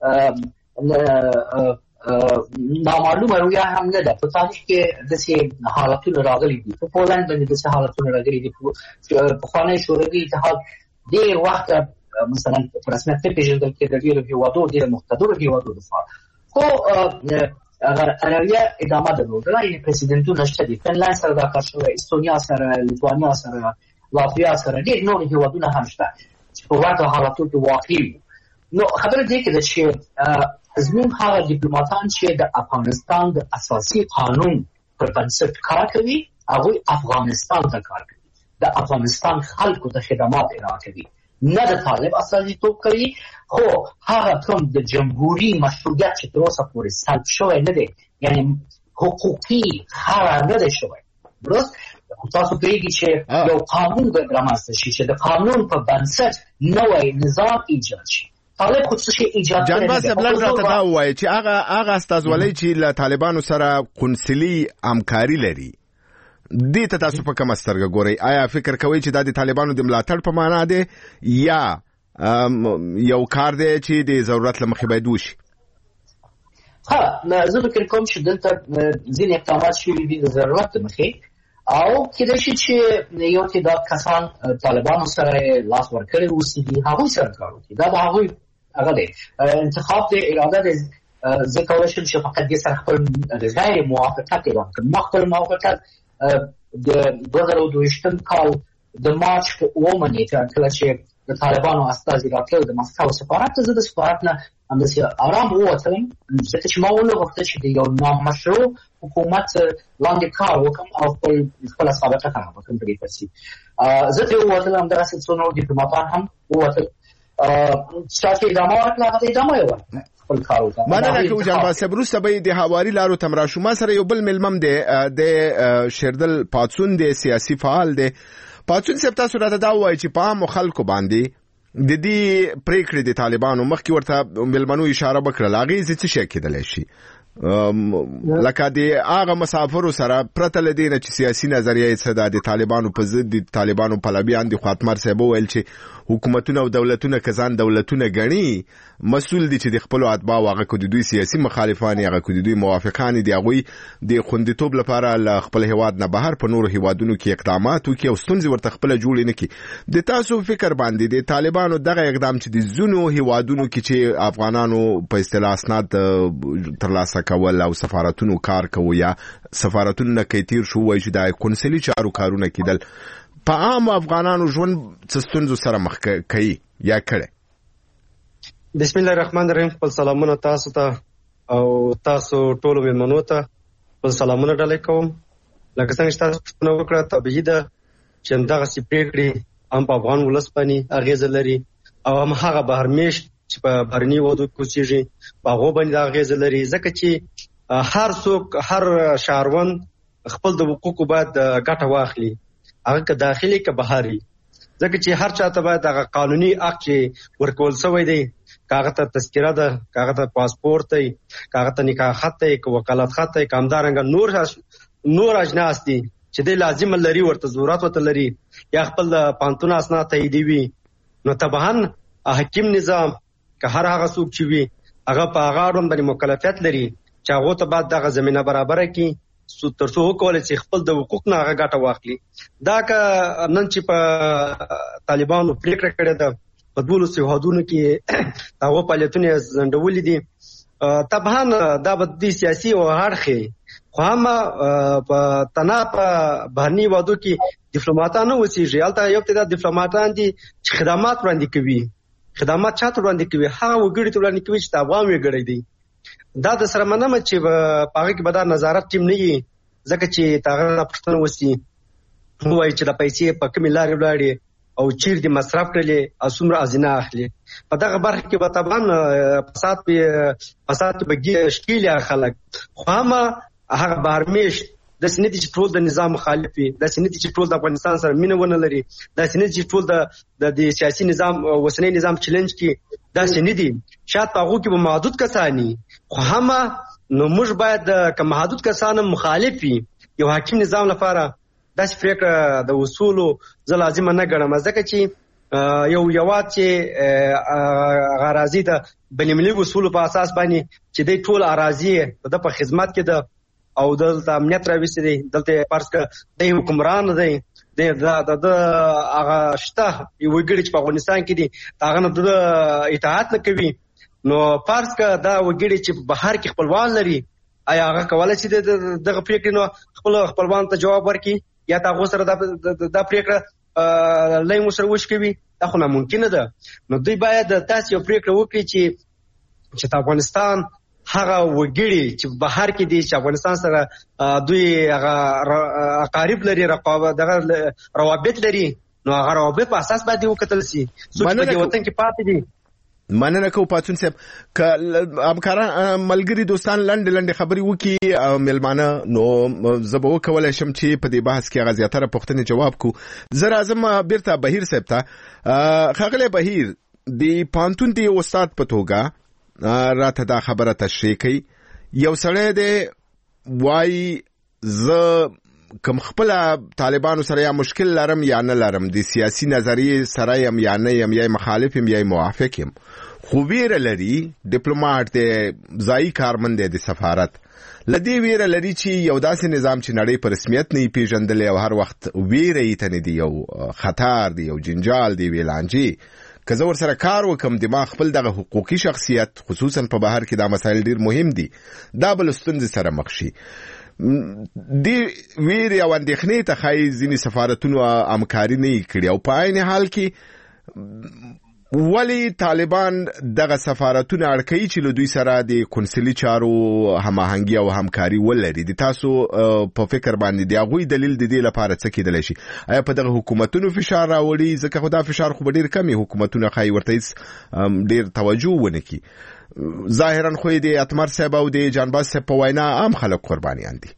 نامعلومه رویه هم نه ده. په تاریخ کې داسې حالتونه راغلي دي. په پولنډ باندې داسې حالتونه راغلي دي. پخوانی شوروي اتحاد ډېر وخت مثلا په رسمیت نه پېژندل کېده ډېرو هېوادو ډېرو مقتدرو هېوادو لپاره خو رویه ادامه درلودله. یعنې پرسیدنټونه شته دي. فنلنډ سره دا کار شوی استونیا سره لیتوانیا سره لاتویا سره ډېر نور هېوادونه هم شته چې په ورته حالتو کې واقع وو. نو خبره دې کې ده چې زموږ هغه ډیپلوماتان چې د افغانستان د اساسي قانون پر بنسټ کار کوي هغوی افغانستان ته کار کوي د افغانستان خلکو ته خدمات ارائه کوي نه د طالب استازیتوب کوي. خو هغه کوم د جمهوري مشروعیت چې تر اوسه پورې سلب شوی نه دی یعنې حقوقي خړه نه دی شوی درست تاسو پوهېږي چې یو قانون باید رامنځته شي چې د قانون په بنسټ نوی نظام ایجاد شي. طالب خو څه شي ایجاد کړی جانباز لږ راته دا ووایي چې هغه هغه استازولۍ چې له طالبانو سره قنصلي همکاري لري دې ته تاسو په کومه سترګه ګورئ؟ آیا فکر کوئ چې دا د طالبانو د ملاتړ په معنا دی یا یو کار دی چې د ضرورت له مخې باید وشي؟ ها زه فکر کوم چې دلته ځینې اقدامات شوي دي د ضرورت د مخې او کېدای شي چې یو تعداد کسان طالبانو سره لاس ورکړی اوسېږي هغوی سره کار وکړي دا د هغوی هغه دی انتخاب د اراده دی زه کولی شم چې فقط دې سره خپل غیر موافقت اعلان کړم ما خپل موافقت د دوه زره دوهویشتم کال د مارچ په اوومه نیټه کله چې د طالبانو استازي راتلل د مسکو سفارت ته زه د سفارت نه همداسې ارام ووتلم ځکه چې ما ونه غوښتل چې د یو نامشروع حکومت لاندې کار وکړم او خپل خپله سابقه خرابه کړم په دې پسې زه ترې ووتلم همدغسې څو نور ډیپلوماتان هم ووتل چا چې ادامه ورکړه هغه ته ادامه یې ورکړه خپل کار وکړه مننه کوم جان صاحب وروسته به د هواري لارو تم راشو ما سره یو بل ملمم دی د شیردل پاڅون دی سیاسي فعال دی پاڅون صاحب تاسو راته دا وایي چې په عامو خلکو باندې د دې پریکړې د طالبانو مخکې ورته ملمنو اشاره وکړه هغې څه شی کېدلی شي لکه د هغه مسافرو سره پرته له دې نه چې سیاسي نظریه یې څه ده د طالبانو په ضد د طالبانو پلویان دي خو اتمر صاحب وویل چې حکومتونه او دولتونه که ځان دولتونه ګڼي مسؤل دي چې د خپلو اتباعو هغه که د دوی سیاسي مخالفان هغه که د دوی موافقان دي هغوی د خوندیتوب لپاره له خپل هیواد نه بهر په نورو هیوادونو کې اقدامات وکړي او ستونزې ورته خپله جوړې نه کړي د تاسو فکر باندې د طالبانو دغه اقدام چې د ځینو هیوادونو کې چې افغانانو په اصطلاح اسناد ترلاسه کول او سفارتونو کار کوي یا سفارتونو نه کې تیر شو وایي چې د کونسلي چارو کارونه کېدل په عام افغانانو ژوند څه ستونزو سره مخ کوي یا کړی بسم الله الرحمن الرحیم خپل سلامونه تاسو ته او تاسو ټولو مېلمنو ته خپل سلامونه ډالۍ کوم لکه څنګه چې تاسو پوښتنه وکړه طبیعي ده چې همدغسې پرېکړې هم په افغان ولس باندې اغېزه لري او هم هغه بهرمېشت چې په بهرني هېوادو کې اوسېږي په هغو باندې دا اغېزه لري ځکه چې هر څوک هر شهروند خپل د حقوقو باید ګټه واخلي هغه که داخلي که بهري ځکه چې هر چا ته باید هغه قانوني حق چې ورکول شوی دی که هغه ته تذکره ده که هغه ته پاسپورت دی که هغه ته نکاح خط دی که وکالت خط دی که همدارنګه نور نور اجناس دي چې دی لازمه لري ورته ضرورت ورته لري یا خپل د پوهنتون اسناد تاییدوي نو طبعا حکیم نظام که هر هغه څوک چې وي هغه په هغه اړوند باندې مکلفیت لري چې هغو ته باید دغه زمینه برابره کړي تر څو وکولی چې خپل د حقوق نه هغه ګټه واخلي دا که نن چې په طالبانو پرېکړه کړې ده په دولسو هېوادونو کې د هغو فعالیتونه یې ځنډولي دي طبعا دا به دوی سیاسي او اړخ خو هم په تنها په بهرني هېوادو کې ډیپلوماتان نه اوسېږي هلته یو تعداد ډیپلوماتان دي چې خدمات وړاندې کوي خدمات چا ته وړاندې کوي هغه وګړي ته وړاندې کوي چې د افغان وګړی دی دا د سره منمه چې په هغه کې به دا نظارت ټیم نه وي ځکه چې د هغه نه پوښتنه وسي ووایي چې د پیسې په کومې لارې ولاړې او چیرې دې مصرف کړلې او څومره ازینه اخلي په دغه برخه کې به طبعا فساد فساد کې به ښکېلي خلک خو هم هغه بهرمېشت داسې نه دي چې ټول د نظام مخالف وي داسې نه دي چې ټول د افغانستان سره مینه ونه لري داسې نه دي چې ټول د د سیاسي نظام اوسنی نظام چلنج کې داسې نه دي شاید په هغو کې به محدود کسان وي خو هم نو موږ باید که محدود کسان مخالف وي یو حاکم نظام لپاره داسې پرېکړه د اصولو زه لازمه نه ګڼم ځکه چې یو هېواد چې هغه اراضي د بینالمللي اصولو په اساس باندې چې دی ټول اراضي د ده په خدمت کې ده او دلته امنیت راوستي دی دلته فرض کړه دی حکمران دی د ده هغه شته یو وګړي چې په افغانستان کې دي د هغه نه د اطاعت نه کوي نو فرض کړه دا وګړي چې په بهر کې خپلوان لري آیا هغه کولی شي دغه پرېکړې نو خپل خپلوان ته جواب ورکړي یا د هغو سره دا پرېکړه لایم ورسره وشکوي دا خو ناممکنه ده نو دوی باید داسې یو پرېکړه وکړي چې چې د افغانستان هغه وګړي چې بهر کې دي چې افغانستان سره دوی هغه اقارب لري دغه روابط لري نو هغه روابط په اساس باید وکتل شي څوک په دې وطن کې پاتې دي مننه کوم پاتون صاحب ک همکاران ملګری دوستان لنډ لنډ خبري وکي ملمانه نو زبو کولای شم چې په دې بحث کې غزياتره پوښتنې جواب کو زه راځم بیرته بهیر صاحب ته خغله بهیر دی پانتون دی استاد په توګه راته دا خبره تشریح کوي یو سړی دی وای ز کوم خپل طالبانو سره یا مشکل لرم یا نه لرم د سیاسي نظریه سره یم یا نه یم یا مخالف یم یا موافق یم خو ویره لري ډیپلوماټ دی ځای کارمند دی د سفارت لدی ویره لري چې یو داسې نظام چې نړۍ په رسمیت نه پیژندل او هر وخت ویره یې تنه دی یو خطر دی یو جنجال دی ویلانجی که زه ورسره کار وکم د ما خپل دغه حقوقي شخصیت خصوصا په بهر کې دا مسایل ډیر مهم دي دا بل ستونزې سره مخ شي دی ویره او اندېښنې ته خای ځینې سفارتونو همکاري نه کړي او په عین حال کې ولی طالبان دغه سفارتونه اړکوي چې له دوی سره د کنسلي چارو هماهنګي او همکاري ولري د تاسو په فکر باندې دی هغوی دلیل د دې لپاره څه کېدلی شي آیا په دغه حکومتونو فشار راوړي ځکه خو دا فشار خو به ډېر کم وي حکومتونه ښایي ورته هېڅ ډېر توجه ونه کړي ظاهرا خو د اتمر صاحب او د جانباز صاحب په وینا عام خلک قربانیان دي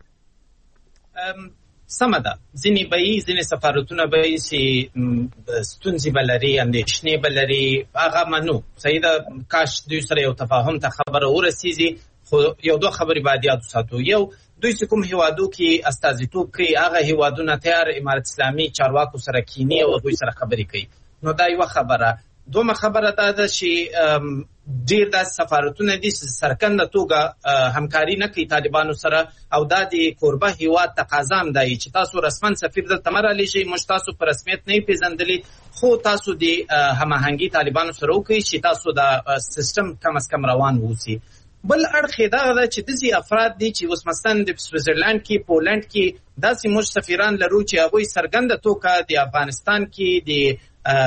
سمه ده ځینې به یې ځینې سفارتونه به یې چې ستونزې به لري اندېښنې به لري هغه منو صحیح ده کاش دوی سره یو تفاهم ته خبره ورسیږي خو یو دوه خبرې باید یاد وساتو یو دوی چې کوم هیوادو کې استازیتوب کوي هغه هیوادونه تیار امارت اسلامي چارواکو سره کینی او دوی سره خبرې کوي نو دا یوه خبره دومره خبره دا ده چې ډیر داسې سفارتونه دي چې سرکنده توګه همکاري نه کوي طالبانو سره او دا د کوربه هیواد تقاضا هم دی چې تاسو رسما سفیر دلته مه رالیږئ موږ تاسو په رسمیت نه یې پېژندلي خو تاسو د هماهنګي طالبانو سره وکړئ چې تاسو دا سیستم کم از کم روان واوسي بل اړخ یې دغه ده چې داسې افراد دي چې اوس مثلا د سویزرلند کې پولنډ کې داسې موږ سفیران لرو چې هغوی څرګنده توګه د افغانستان کې د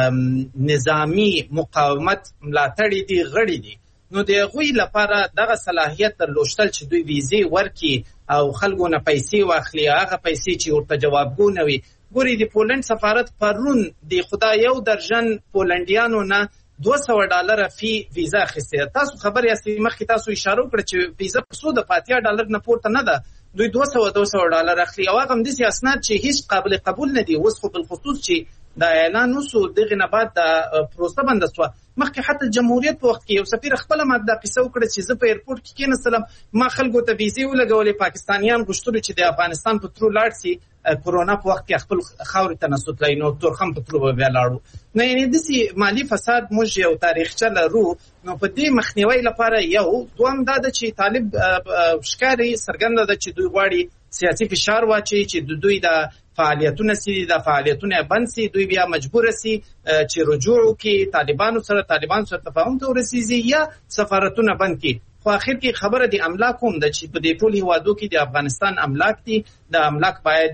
نظامی مقاومت ملاتړي دي غړي دي نو د هغوی لپاره دغه صلاحیت درلوشتل چې دوی ویزې ورکړي او خلکو نه پیسې واخلي هغه پیسې چې ورته جوابګونه وي ګوري د پولنډ سفارت پرون د خدا یو درجن پولنډیانو نه دوه سوه ډالره فی ویزا اخیستې تاسو خبر یاستئ مخکې تاسو اشاره وکړه چې ویزا په څو د پاتیا ډالر نه پورته نه ده دوی دوه سوه دوه سوه ډالر اخلي او هغه همداسې اسناد چې هیڅ قابل قبول نه دي اوس خو بالخصوص چې دا اعلان وسو دغه نه بعد د پروسه بند شو مخکې حتی جمهوریت په وخت کې یو سفیر خپل ماده قصه وکړه چې زه په ایرپورټ کې کېنستلم ما خلکو ته ویزې ولګولې پاکستانیان غوښتل چې د افغانستان په ترو لاړ سي کورونا په وخت کې خپل خاورې ته نسوت لای نو تورخم په ترو بیا لاړو نه یعنی داسې مالی فساد موږ یو تاریخچه لرو نو په دې مخنیوي لپاره یو دوم دا ده چې طالب ښکاري څرګنده ده چې دوی غواړي سیاسي فشار واچي چې د دوی د فعالیتونه سي د فعالیتونه بند سي دوی بیا مجبور سي چې رجوع وکړي طالبانو سره طالبان سره تفاهم ته ورسیږي یا سفارتونه بند کړي خو اخر کې خبره د املاک هم ده چې په دې ټول هیوادو کې د افغانستان املاک دي د املاک باید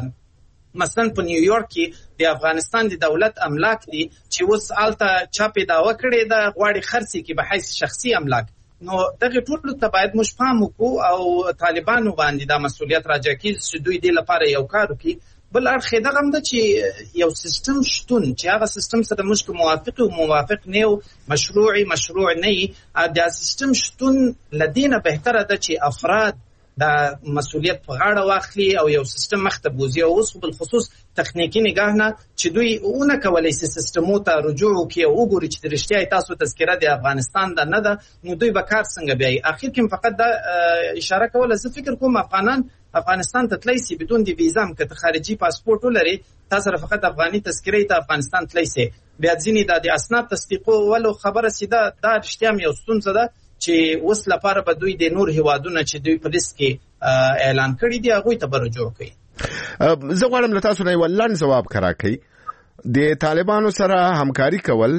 مثلا په نیویورک کې د افغانستان د دولت املاک دي چې اوس هلته چا پیداوه کړې ده غواړي خرڅ کړي به حیث شخصي املاک نو دغه ټول ته باید موږ پام وکړو او طالبانو باندې دا مسؤلیت راجع کړي چې دوی دې لپاره یو کار وکړي بل اړخ یې دغه هم ده چې یو سیستم شتون چې هغه سیستم سره موږ که موافق او موافق نه یو مشروعي مشروع نه وي دا سیستم شتون له دې نه بهتره ده چې افراد دا مسؤلیت په غاړه واخلي او یو سیستم مخ ته بوځي او اوس بالخصوص تخنیکي نگاه نه چې دوی اونه کولی سي سیستمو ته رجوع وکړي او وګوري چې د رښتیا تاسو تذکره د افغانستان ده نه ده نو دوی به کار څنګه بیایي اخر کې فقط دا اشاره کوله زه فکر کوم افغانان افغانستان ته تللی سي بدون د ویزا هم که ته خارجي پاسپورټ ولري تا سره فقط افغاني تذکره ته افغانستان تللی سي بیا ځینې دا د اسناد تصدیقولو خبره سي دا دا رښتیا هم یو ستونزه ده چې اوس لپاره به دوی د نور هیوادونه چې دوی په لیست کې اعلان کړي دي هغوی ته به رجوع کوي زه غواړم له تاسو نه یو لنډ ځواب کراکئ د طالبانو سره همکاري کول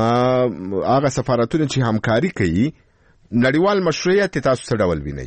هغه سفارتونه چې همکاري کوي نړیوال مشروعیت تاسو څه ډول وینئ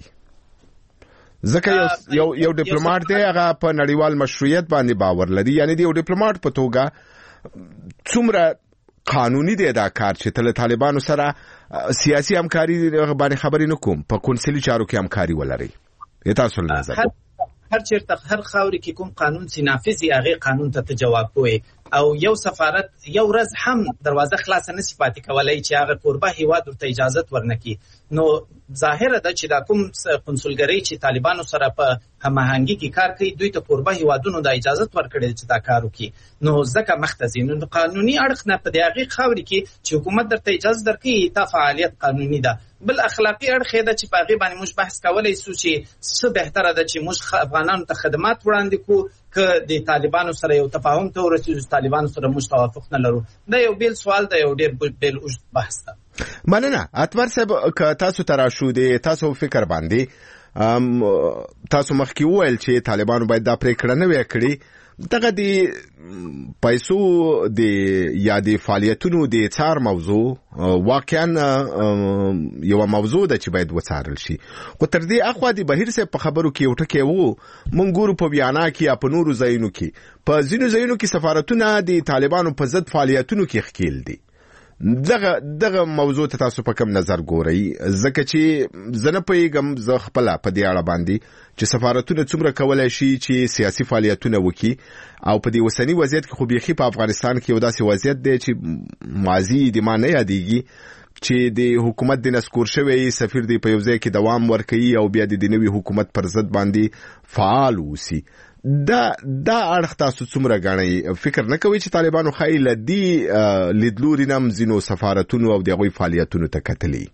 ځکه یو یو ډیپلوماټ دی هغه په نړیوال مشروعیت باندې باور لري یعنی د یو ډیپلوماټ په توګه څومره قانوني دی دا کار چې تل طالبانو سره سیاسي همکاري باندې خبرې نه کوم په کنسلي چارو کې همکاري ولري تاسو نظر هر چیرته هر خاوري کې کوم قانون چې نافذ هغه قانون ته جواب کوي او یو سفارت یو ورځ هم دروازه خلاصه نشي پاتې کولای چې هغه قربه هیواد ورته اجازه ورنکړي نو ظاهره ده چې دا کوم کنسولګری چې طالبانو سره په هماهنګي کې کار کوي دوی ته قربه هیوادونو د اجازه ورکړي چې دا کار وکړي نو ځکه مختزي نو قانوني اړخ نه په دغه خاوري کې چې حکومت درته اجازه درکړي تا فعالیت قانوني ده بل اخلاقی اړخ د چې په هغه باندې موږ بحث کولای شو چې څه بهتره ده چې موږ افغانانو ته خدمات وړاندې کوو که د طالبانو سره یو تفاهم ته ورسېږو، طالبانو سره موږ توافق نه لرو. دا یو بیل سوال دی، یو ډېر بیل اوږد بحث ده. مننه. اتمر صاحب، که تاسو ته راشو د تاسو فکر باندې تاسو مخکې وویل چې طالبانو باید دا پرېکړه نه وای کړې، دغه د پیسو د یا د فعالیتونو د څار موضوع واقعا یو موضوع ده چې باید وڅارل شي. خو تر دې اخوا د بهیر صاحب په خبرو کې یو ټکی وو، مونږ ګورو په بیانا کې یا په نورو ځایونو کې په ځینو ځایونو کې سفارتونه د طالبانو په ضد فعالیتونو کې ښکیل دي. دغه دغه موضوع ته تاسو په کوم نظر ګورئ؟ ځکه چې زه نه پوهېږم زه خپله په دې اړه باندې چې سفارتونه څومره کولی شي چې سیاسي فعالیتونه وکړي، او په دې اوسني وضعیت کې خو بیخي په افغانستان کې یو داسې وضعیت دی چې ماضي د ما نه یادېږي چې د حکومت د نسکور شوی سفیر دی په یو ځای کې دوام ورکوي او بیا د نوي حکومت پر ضد باندې فعال اوسي. دا دا اړخ تاسو څومره ګڼئ؟ فکر نه کوئ چې طالبانو ښایي له دې لیدلوري نه هم ځینو سفارتونو او د هغوی فعالیتونو ته کتلي؟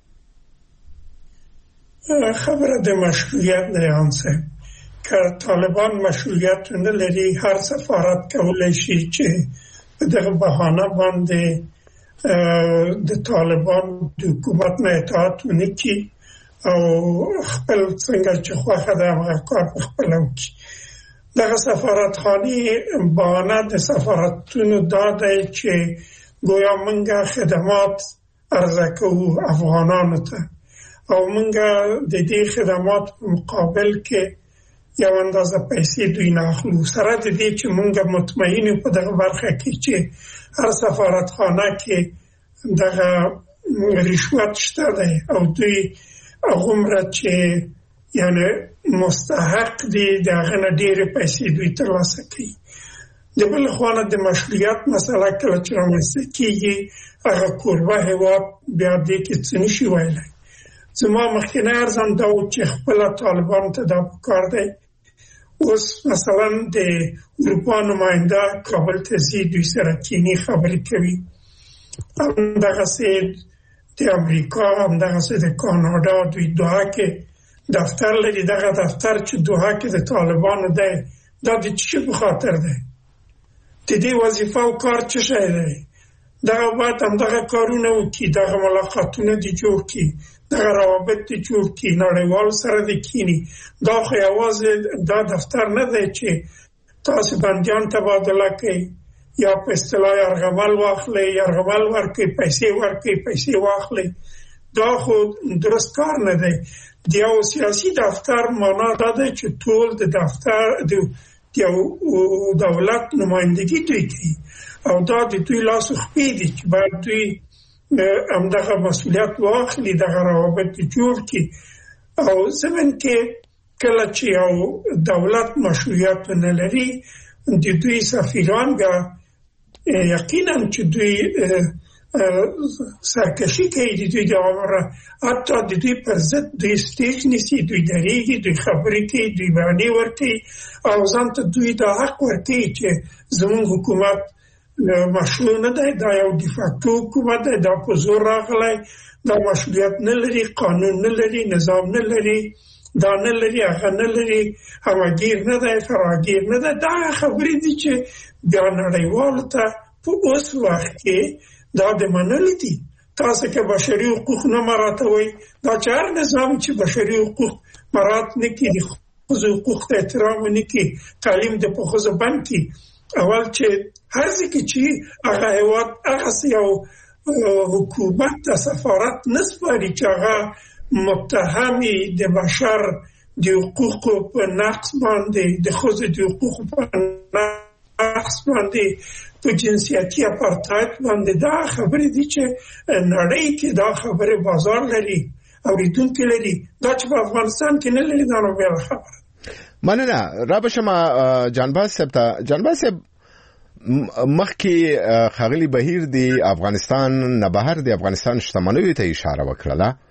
خبره د مشروعیت نه آنسه که طالبان مشروعیت نه لري، هر سفارت کولی شي چې په دغه بهانه باندې د طالبان د حکومت نه اطاعت ونه کړي او خپل څنګه چې خوښه ده هغه کار په خپله وکړي. دغه سفارتخانې بهانه د سفارتونو دا دی چې ګویا موږ خدمات عرضه کوو افغانانو ته او موږ د دې خدمات په مقابل کې یو اندازه پیسې دوی نه اخلو، سره د دې چې موږ مطمئن یو په دغه برخه کې چې هر سفارتخانه کې دغه رشوت شته دی او دوی هغومره چې یعنی مستحق دي دغه نه ډېرې پیسې دوی ترلاسه کوي. د بل خوا نه د مشروعیت مسله کله چې رامنځته کېږي هغه کوربه هېواد بیا دې کې څه نشي ویلی. زما مخکینی ارزم دا و چې خپله طالبانو ته دا پکار دی. اوس مثلا د اروپا نماینده کابل ته ځي، دوی سره کینی خبرې کوي. همدغسې د امریکا، همدغسې د کاناډا، دوی دوحه کې دفتر لري. دغه دفتر چې دوحه کې د طالبانو دی دا د چی په خاطر دی؟ د دې وظیفه او کار څه شی دی؟ دغه باید همدغه کارونه وکړي، دغه ملاقاتونه دې جوړ کړي، دغه روابط دې جوړ کړي، نړیوالو سره دې کینی. دا خو یوازې دا دفتر نه دی چې تاسو بندیان تبادله کوي یا په اصطلاح یرغمل واخلئ، یرغمل ورکړئ، پیسې ورکړئ، پیسې واخلئ. دا خو درست کار نه دی. د یو سیاسي دفتر معنا دا ده چې ټول د دفتر د یو دولت نمایندګي دوی کوي او دا د دوی لاسو خپې دي چې باید دوی همدغه مسؤلیت واخلي، دغه روابط جوړ کړي. او زمن کې کله چې یو دولت مشروعیت نه لري، د دوی سفیران بیا یقینا چې دوی سرکشي کوي، د دوی د عمره حتی د دوی پر ضد دوی سټیج نیسي، دوی درېږي، دوی خبرې کوي، دوی بیانې ورکوي او ځان ته دوی دا حق ورکوي چې زموږ حکومت مشروع نه دی، دا یو ډیفاکټو حکومت دی، دا په زور راغلی، دا مشروعیت نه لري، قانون نه لري، نظام نه لري، دا نه لري، هغه نه لري، همهګیر نه دی، فراګیر نه دی. دا خبرې دي چې بیا نړیوالو ته په اوس وخت کې دا د منلو دي. تاسو که بشري حقوق نه مراعاتوئ، دا چې هر نظام چې بشري حقوق مراعات نه کړي، د ښځو حقوق ته احترام نه کړي، تعلیم د په ښځو بند کړي، اول چې هر ځای کې چې هغه هېواد هغسې یو حکومت ته سفارت نه سپاري چې هغه متهمې د بشر د حقوقو په نقص باندې، د ښځو د حقوقو په نقص باندې، په جنسیتي اپارتاید باندې، دا خبرې دي چې نړۍ کې دا خبرې بازار لري، اوریدونکي لري. دا چې په افغانستان کې نه لري، دا نو بیا خبره. مننه. را بشم جانباز صاحب ته. جانباز صاحب، مخکې ښاغلي بهیر د افغانستان نه بهر د افغانستان شتمنیو ته اشاره وکړله.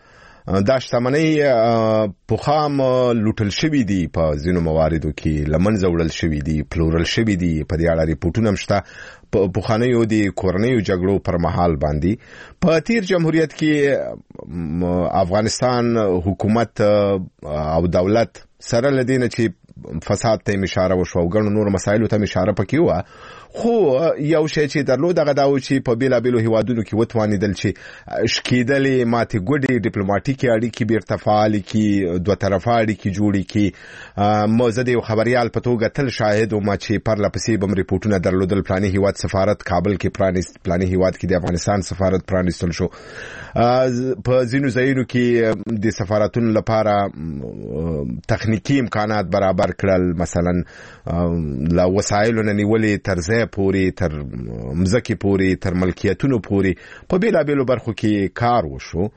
دا شتمنۍ پخام لوټل شوې دي په ځینو مواردو کې لمنځه وړل شوې دي پلورل شوې دي په دې اړه ریپورتونه مشته په پخوانیو د کورنیو جګړو پر مهال باندې په تیر جمهوریت کې افغانستان حکومت او دولت سره لدینه چې فساد ته اشاره وشو او ګڼو نور مسایلو ته اشاره پکې و خو یو شی چې درلود دغه دا و چې په بیلابیلو هیوادونو کې وتوانیدل چې شکیدلې ماتې ګډې ډیپلوماټیکي اړیکې بیرته فعالې کړي دوه طرفه اړیکې جوړې کړي موزه د یو خبريال په توګه تل شاهد وم چې پرله پسې بم ریپورتونه درلودل پلاني هیواد سفارت کابل کې پرانیست پلاني هیواد کې د افغانستان سفارت پرانیستل شو په ځینو ځایونو کې د سفارتونو لپاره تخنیکی امکانات برابر کړل مثلا لا وسایلو نه نیولې ترځه پوری تر مزکی پوری تر ملکیتونو پوری په بیلابیلو برخو کې کار وشو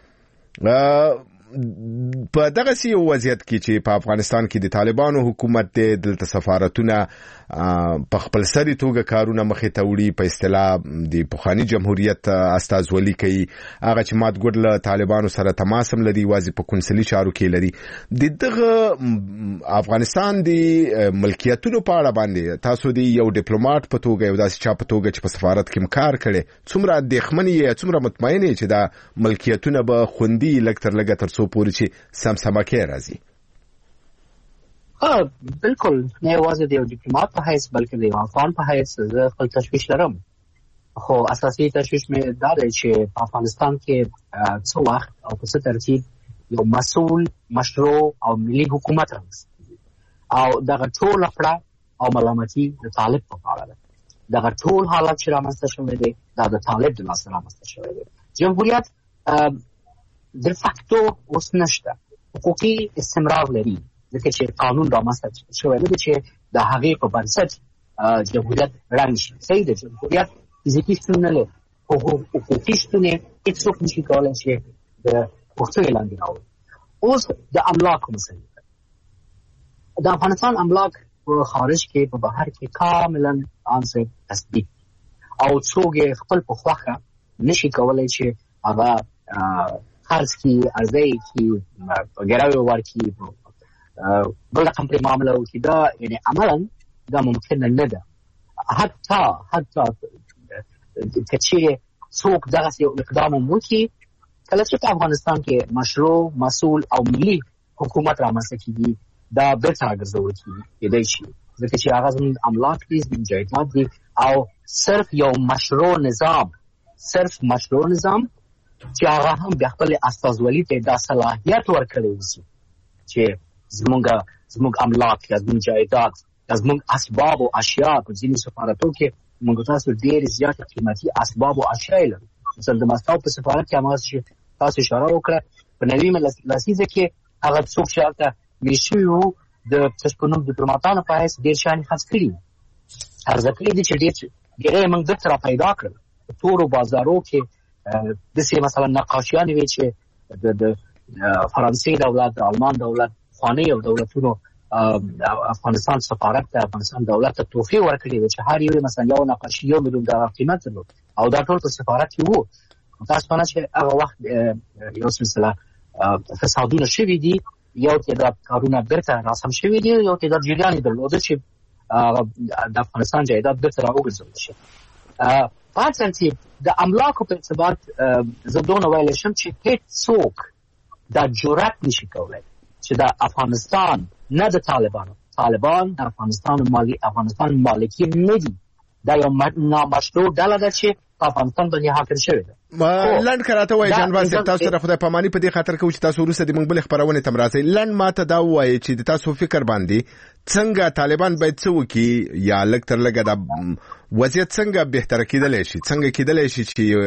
په دغه سی وضعیت کې چې په افغانستان کې د طالبانو حکومت د سفارتونه په خپل سری توګه کارونه مخې ته وړي په اصطلاح د پخوانی جمهوریت استازولي کوي هغه چې مات ګډ له طالبانو سره تماس هم لري واځي په کنسلي چارو کې لري د دغه افغانستان د ملکیتونو په اړه باندې تاسو د یو ډیپلوماټ په توګه یو داسې چا په توګه چې په سفارت کې کار کړي څومره د خمنې څومره مطمئن چې دا ملکیتونه به خوندي لکتر لګ تر څو پورې چې سمسمه کې راځي ها بالکل نه یوازې د یو ډیپلوماټ په حیث بلکې د یو افغان په حیث زه خپل تشویش لرم خو اساسي تشویش مې دا دی چې په افغانستان کې څو وخت او په څه ترتیب یو مسؤل مشروع او ملي حکومت رامنځته او دغه ټول لپاره او ملامتي د طالب په اړه ده دغه ټول حالت چې رامنځته شوی دی دا د طالب د لاسه رامنځته شوی دی جمهوریت د فاکتو اوس نشته حقوقي استمرار لري ځکه چې قانون رامنځته شوی دی چې د هغې په بنسټ جمهوریت رنګ شي صحیح ده جمهوریت فزیکي شتون نه لري خو حقوقي شتون یې هېڅوک نشي کولی چې د پوښتنې لاندې راوړي اوس د املاکو مسله د افغانستان املاک په خارج کې په بهر کې کاملا عام صاحب تصدیق او څوک یې خپل په خوښه نشي کولی چې هغه خرڅ کړي عرضه کړي په ګراوي ورکړي بل رقم پرې معامله وکړي دا یعنی عملا دا ممکن نه ده حتی حتی که چیرې څوک دغسې یو اقدام هم وکړي کله چې په افغانستان کې مشروع مسؤل او ملي حکومت رامنځته کېږي دا بېرته راګرځول کېدی شي ځکه چې هغه زموږ املاک دي زموږ جایداد دي او صرف یو مشروع نظام صرف مشروع نظام چې هغه هم بیا خپل استازولي ته دا صلاحیت ورکړی وسي چې زموږ زموږ املاک یا زموږ جایداد یا زموږ اسباب او اشیاء په ځینو سفارتو کې موږ تاسو ډېر زیات قیمتي اسباب او اشیاء لرو مثلا د ماسکو په سفارت کې هغه چې تاسو اشاره وکړه په نوې لسیزه کې هغه څوک چې هلته مېشت شوي وو د تشکونوم ډیپلوماټانو په حیث ډېر شیان خرڅ کړي عرضه کړي دي چې ډېر ډېری موږ درته را پیدا کړل په تورو بازارو کې داسې مثلا نقاشیانې وې چې د فرانسې دولت د آلمان دولت خواني او دولتونو افغانستان سفارت ته افغانستان دولت ته توفیق ورکړي و چې هر یو مثلا یو نقاشي یو میلیون ډالر قیمت درلود او دا ټول په سفارت کې وو تاسو نه چې هغه وخت یو سلسله فسادونه شوي دي یو تعداد کارونه بیرته راسم شوي دي یو تعداد جریان درلوده چې د افغانستان جایداد بیرته راوګرځول شي په هر ترتیب د املاکو په اعتبار زه دونه ویلی شم چې هېڅ څوک دا جرأت نشي کولی چې د افغانستان نه د طالبانو طالبان د افغانستان مالی افغانستان مالکی نه دي دا یو نامشروع ډله ده چې په افغانستان باندې حاکم شوې ده لنډ کراته وایي جان واسه تاسو سره خدای پاماني په دې خاطر کوي چې تاسو وروسته د موږ بل خبرونه تم راځي لنډ ماته دا وایي چې تاسو فکر باندې څنګه طالبان باید څه وکړي یا لږ تر لږه د وضعیت څنګه بهتر کېدلی شي څنګه کېدلی شي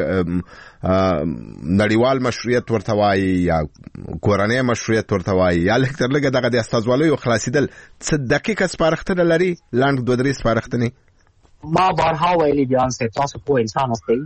چې نړیوال مشروعیت ورته وایي یا کورنۍ مشروعیت ورته وایي یا لږ تر لږه دغه د استازوالیو خلاصېدل څه دقیقه سپارښتنه لري لنډ دوه درې سپارښتنې ما بارها ویلي بیان صاحب تاسو پوه انسان هستئ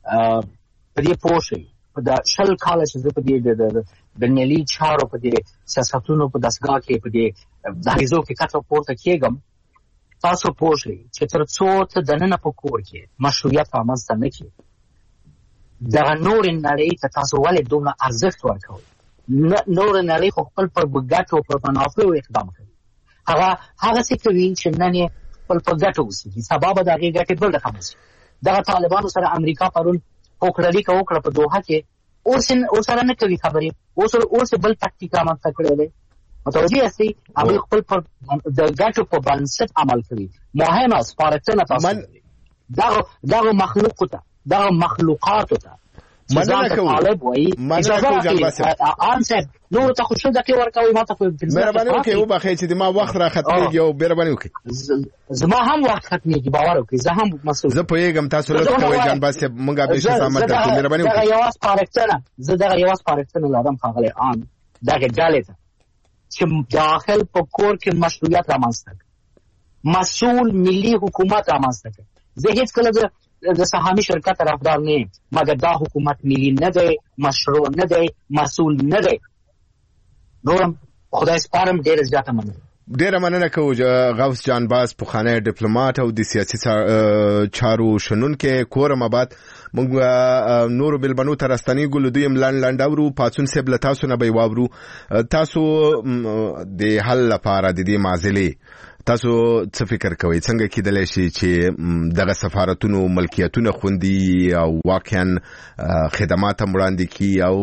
په دې پوه شئ په د شل کاله چې زه په دې د ملي چارو په دې سیاستونو په دستګاه کې په دې دهلیزو کې کچه پورته کېږم تاسو پوه شئ چې تر څو ته دننه په کور کې مشروعیت رامنځته نه کړي دغه نورې نړۍ ته تاسو ولې دومره ارزښت ورکوئ نور نړۍ خو خپل پر ګټو پر منافعو اقدام کوي. هغه هغه څه کوي چې نن یې خپل په ګټو اوسېږي، سبا به د هغې ګټې بل رقم اوسي. دغه طالبانو سره امریکا پرون پوکړلیکه وکړه په دوحه کې، اوس ورسره نه کوي خبرې، اوس اوس بل تکتیک رامنځته کړی دی. متوجه یاستئ؟ هغوی خپل پر د ګټو په بنسټ عمل کوي. مهمه سپارښتنه تاسو دغه دغه مخلوقو ته دغه مخلوقاتو ته مننه کوم مننه کوم جنباسه انسر نور ته خوشو دکې ورکوي ما ته مهرباني وکړئ وبخښئ چې ما وخت را ختمېږي او مهرباني وکړئ زما هم وخت ختمېږي باور وکړئ زه هم مسؤل زه پوهېږم تاسو لږ کوئ جنباسه مونږ به ښه سمه درکړو مهرباني وکړئ. دغه یوه سپارښتنه زه دغه یوه سپارښتنه لرم ښاغلی ان دغه ډلې ته چې داخل په کور کې مشروعیت رامنځته کړي، مسؤل ملي حکومت رامنځته کړي. زه هېڅکله د د سهامي شرکت طرفدار نه یم، مګر دا حکومت ملي نه دی، مشروع نه دی، مسؤل نه دی. نورم خدای سپارم ډېره زیاته مننه. ډېره مننه کوو غوث جانباز پخوانی ډیپلوماټ او د سیاسي چارو شنونکی. کورم آباد موږ نورو بلبنو ته راستنېږو، له دوی هم لنډ لنډ اورو. پاڅون صاحب له تاسو نه به یې واورو. تاسو د حل لپاره د دې معضلې تاسو څه فکر کوئ؟ څنګه کېدلی شي چې دغه سفارتونو ملکیتونه خوندي او واقعا خدمات هم وړاندې کړي او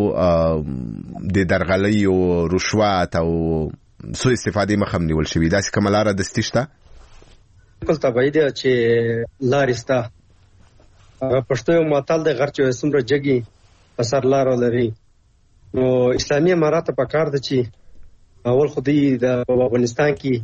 د درغلۍ او رشوت او سوء استفادې مخه هم نیول شوي؟ داسې کومه لاره دستي شته؟ بالکل طبیعي ده چې لارې شته. هغه پښتو یو متل دی، غر چې څومره جګي په سر لاره لري. نو اسلامي امارات ته پکار ده چې اول خو دوی د افغانستان کې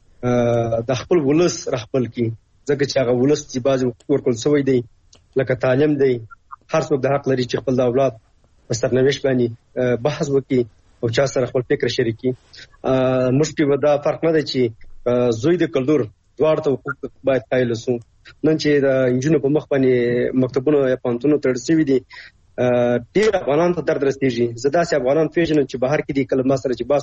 د خپل ولس رخپل کی، ځکه چې هغه ولس چې بعضې حقوق ورکړل شوی دی لکه تعلیم دی. هر څوک د حق لري چې خپل د اولاد په سرنوشت باندې بحث وکړي او چا سره خپل فکر شریکي. موږ کې دا فرق نه دی چې زوی د کلدور دواړو ته حقوق باید قایل شو. نن چې د نجونو په مخ باندې مکتبونو یا پوهنتونونو تړل شوي دي، ډېر افغانان ته درد رسېږي. زه داسې افغانان پېژنم چې بهر کې دي، کله ما سره چې بحث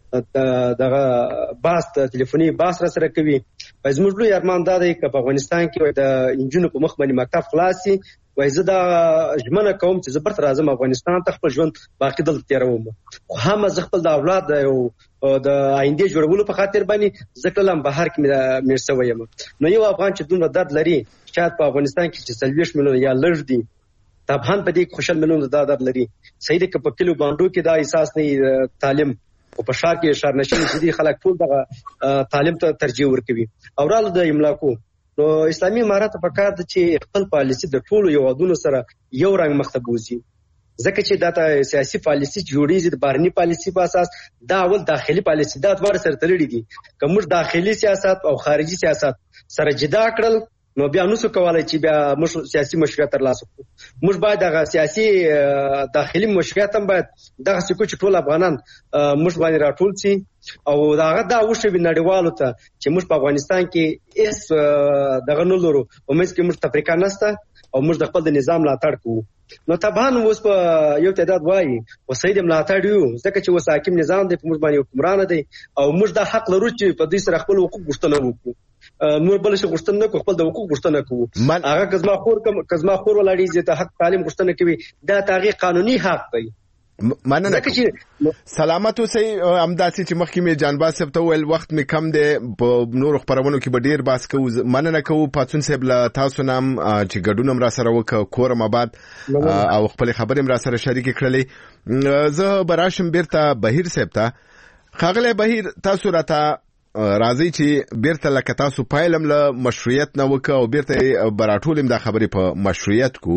دغه بحث تلیفوني بحث را سره کوي. زموږ لوی ارمان دا دی که په افغانستان کې د نجونو په مخ باندې مکتب خلاص شي، وایي زه دا ژمنه کوم چې زه بیرته راځم افغانستان ته، خپل ژوند باقي دلته تېروم. خو هم زه خپل د اولاد د یو د آینده جوړولو په خاطر باندې زه کله هم بهر کې مېر شوی یم. نو یو افغان چې دومره درد لري، شاید په افغانستان کې چې څلوېښت میلیونه یا لږ دي، د افغان په دې کې خوشحال میلیونه دا درد لري. صحیح دی که په کلیو بانډو کې دا احساس نه تعلیم او په ښار کې ښارنشین چې دي خلک ټول دغه تعلیم ته ترجیح ورکوي. او راله د املاکو، نو اسلامي امارات په کار ده چې خپل پالیسي د ټولو هېوادونو سره یو رنګ مخته بوځي. ځکه چې دا سیاسي پالیسي جوړیږي د بهرني پالیسي په اساس، دا اول داخلي پالیسي، دا دواړه سره تړلي دي. که موږ داخلي سیاست او خارجي سیاست سره جدا کړل نو بیا نو څه کولای چې بیا موږ سیاسي مشروعیت ترلاسه کړو. موږ باید دغه سیاسي داخلي مشروعیت هم باید دغه څه چې ټول افغانان موږ باندې راټول شي او دغه دا وشوي نړیوالو ته چې موږ په افغانستان کې هېڅ دغه نه لرو او منځ کې موږ تفریقه نشته او موږ د خپل د نظام ملاتړ کوو. نو طبعا اوس په یو تعداد وایي وسایي د ملاتړ یو، ځکه چې اوس حاکم نظام دی په موږ باندې حکمرانه دی او موږ دا حق لرو چې په دوی سره خپل حقوق غوښتنه وکړو. نور بل شي غوښتنه نه کوو، خپل د حقوق غوښتنه کوو. هغه که زما خور که زما خور ولاړې چې د حق تعلیم غوښتنه کوي، دا د هغې قانوني حق دی. مننه. سلامت اوسئ. همداسې چې مخکې مې جانباز صاحب ته وویل وخت مې کم دی، په نورو خپرونو کې به ډېر بحث کوو. مننه کوو پاڅون صاحب له تاسو نه هم چې ګډون هم را سره وکړه، کورم آباد او خپلې خبرې هم را سره شریکې کړلې. زه به راشم بیرته بهیر صاحب ته. ښاغلی بهیر، تاسو راته راځئ چې بیرته لکه تاسو پایلم له مشروعیت نه وکړه او بیرته به راټولیم دا خبرې په مشروعیت کو.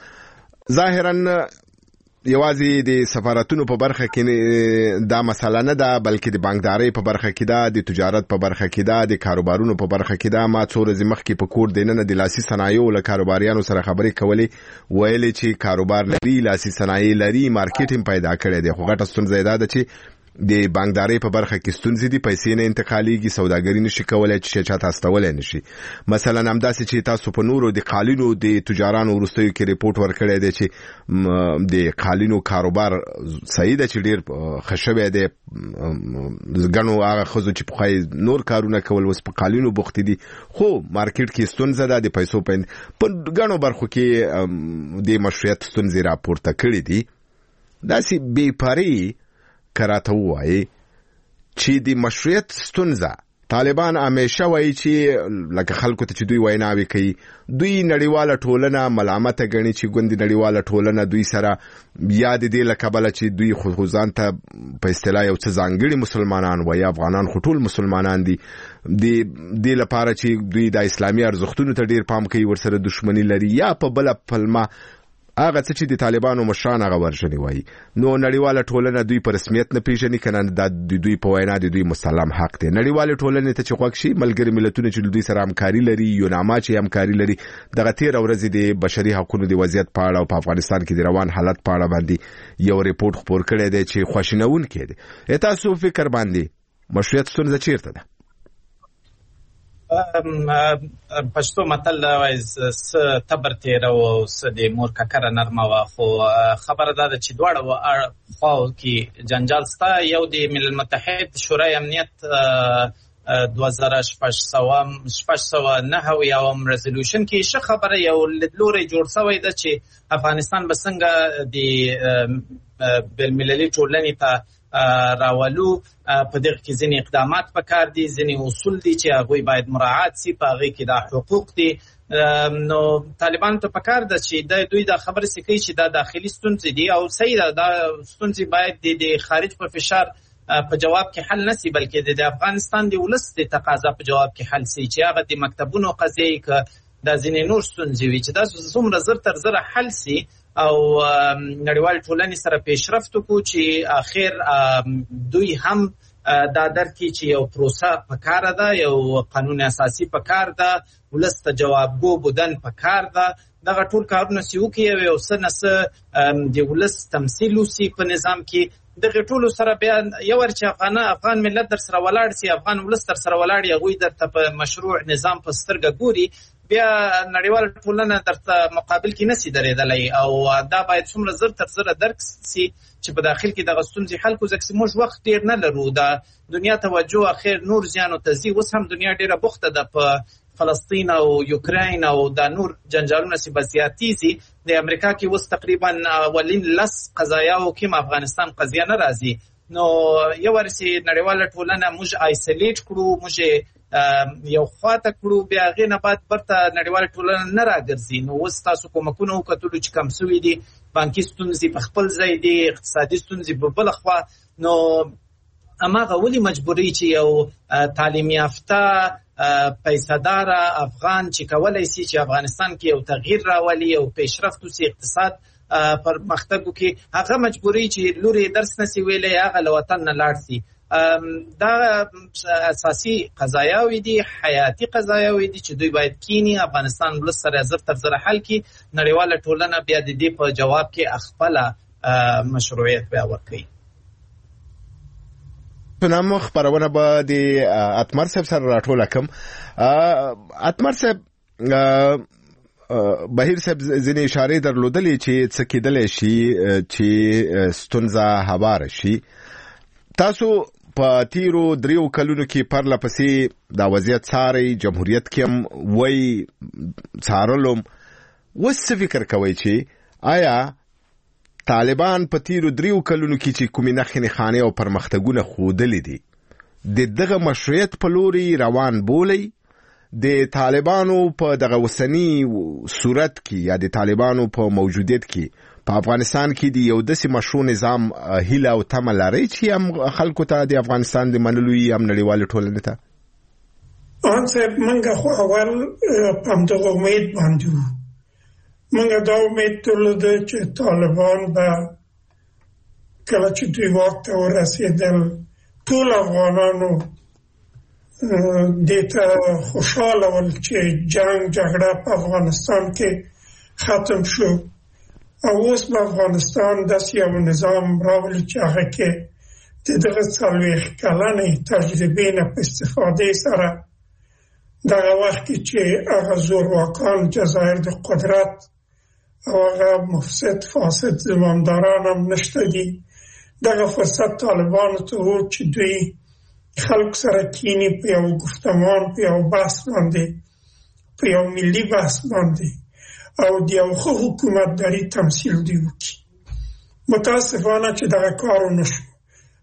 ظاهرا یوازې د سفارتونو په برخه کې دا مسله نه ده، بلکې د بانکدارۍ په برخه کې ده، د تجارت په برخه کې ده، د کاروبارونو په برخه کې ده. ما څو ورځې مخکې په کور دننه د لاسي صنایعو له کاروباریانو سره خبرې کولې، ویلې چې کاروبار لري، لاسي صنایع لري، مارکیټ هم پیدا کړی دی. خو غټه ستونزه دا ده چې د بانکدارۍ په برخه کې ستونزې دي، پیسې نه انتقالیږي، سوداګري نشي کولی چې شی چاته استولی نشي. مثلا همداسې چې تاسو په نورو د قالینو د تجارانو وروستیو کې ریپورټ ورکړی دی چې د قالینو کاروبار صحیح ده چې ډېر ښه شوی دی. ګڼو هغه ښځو چې پخوا نور کارونه کول اوس په قالینو بوختې دي، خو مارکیټ کې ستونزه ده، د پیسو په ګڼو برخو کې د مشروعیت ستونزې راپورته کړي دي. داسې بې پرې کراته وایي چې د مشروعیت ستونزه طالبان همیشه وایي چې لکه خلکو ته چې دوی ویناوي کوي دوی نړیواله ټولنه ملامت غني چې ګوندې نړیواله ټولنه دوی سره یاد دي لکه بل چې دوی خو ځان ته په اصطلاح یو څه ځانګړي مسلمانان وایي افغانان خو ټول مسلمانان دي د دې لپاره چې دوی د اسلامي ارزښتونو ته ډیر پام کوي ورسره دښمنی لري یا په بل پلمه هغه څه چې د طالبانو مشران هغه ورژني وایي نو نړیواله ټولنه دوی په رسمیت نه پیژني کنه د دوی په وینا د دوی مسلم حق دی نړیواله ټولنه ته چې خوښ شي ملګری ملتونه چې دوی سره همکاري لري یو نامه چې همکاري لري دغه تیر ورځ د بشري حقوقو د وضعیت په اړه او په افغانستان کې د روان حالت په اړه باندې یو ریپورت خپور کړی دی چې خوشنون کړي دی تاسو فکر باندې مشروعیت ستونزه چیرته ده پښتو متل وایي س تبر تیر او س د مور ککره نرمه وا خو خبره ده چې دواړه خو کې جنجال ستا یو د ملل متحد شورای امنیت دوه زره شپږ نه یو ریزولوشن کې ش خبره یو لوري جوړ شوی ده چې افغانستان به څنګه د بین المللي ټولنې ته راولو په دغه کې ځینې اقدامات پکار دي ځینې اصول دي چې هغه باید مراعات شي په هغه کې د حقوق دي نو طالبان ته پکار ده چې د دوی د خبرې سکی چې د داخلي ستونزې دي او صحیح ده د ستونزې باید د خارج په فشار په جواب کې حل نشي بلکې د افغانستان د ولس د تقاضا په جواب کې حل شي چې هغه د مکتبونو قضیه کې د ځینې نور ستونزې وي چې دا څومره زر تر زر حل شي او نړیوال ټولنې سره پیشرفت وکړو چې اخر دوی هم دا درکې چې یو پروسه پکاره ده یو قانون اساسي پکار ده ولس ته جوابګو بودن پکار ده دغه ټول کارونه چې وکړي یو څه نه د ولس تمثیل وسي په نظام کې دغه ټول سره بیا یو ورچ افغان افغان ملت در سره ولاړ سي افغان ولس در سره ولاړ یغوي درته په مشروع نظام په سترګه ګوري بیا نړیوال ټولنه درته مقابل کې نشي درېدلی او دا باید څومره زر تر زر درک سي چې په داخل کې دغه ستونزې حل کو ځکه موږ وخت ډیر نه لرو د دنیا توجه اخر نور زیانو ته زی اوس هم دنیا ډیره بوخته ده په فلسطین او یوکرين او د نور جنجالونو سی بزیاتیزي د امریکا کې اوس تقریبا اولین لس قضایاو کې افغانستان قضیه نه راځي نو یو ورسي نړیواله ټولنه موږ آیسولیټ کړو موږ یو خواته کړو بیا غي نه بعد برته نړیواله ټولنه نه راګرځي نو اوس تاسو کومکونه وکړو چې کم سوي دي بانکي ستونزې په خپل ځای دي اقتصادي ستونزې په بل خوا نو اماغه ولي مجبوري چې یو تعلیم یافته پیسادار افغان چې کولای شي چې افغانستان کې یو تغییر راولي او پیشرفت وسي اقتصاد پر مختګو کې هغه مجبوري چې لوري درس نسی ویلې هغه لوطن نه لاړ شي دا اساسي قضایاوي دي حیاتي قضایاوي دي چې دوی باید کینی افغانستان ول سره زر تر زر حل کی نړیواله ټولنه بیا د دې په جواب کې خپل مشروعیت بیا ورکړي نو خبرونه به د اتمر صاحب سره راټول کوم اتمر صاحب بهیر صاحب ځینې اشاره درلودلې چې څه کېدلی شي چې ستونزه هواره شي تاسو په تیرو دریو کلونو کې پرله پسې دا وضعیت څاري جمهوریت کې هم وای څارلم وس فکر کوي چې آیا طالبان په تیرو دریو کلونو کې چې کومې نښې خانه او پرمختګونه خودلې دي د دغه مشروعیت په لوري روان بولی د طالبانو په دغه وسنی صورت کې یا د طالبانو په موجودیت کې په افغانستان کې د یو داسې مشروع نظام هیله او تمه لري چې هم خلکو ته د افغانستان د منلو هم نړیوال ټولنې ته ان صاحب منګه خو اول پم دغه امید باندې منګه دا امید درلوده چې طالبان به کله چې دوی واک ته ورسېدل ټول افغانانو دې ته خوشاله ول چې جنگ جګړه په افغانستان کې ختم شو او اوس په افغانستان داسې یو نظام راولي چې هغه کې د دغه څلوېښت کلنې تجربې نه په استفادې سره دغه وخت کې چې هغه زورواکان جزایر د قدرت او هغه مفسد فاسد زمامداران هم نشته دي دغه فرصت طالبانو ته و چې دوی خلق سره کینی په یو گفتمان په یو بحث باندې په یو ملي بحث باندې او د یو ښه حکومتداري تمثیل دی وکړي متاسفانه چې دغه کار ونه شو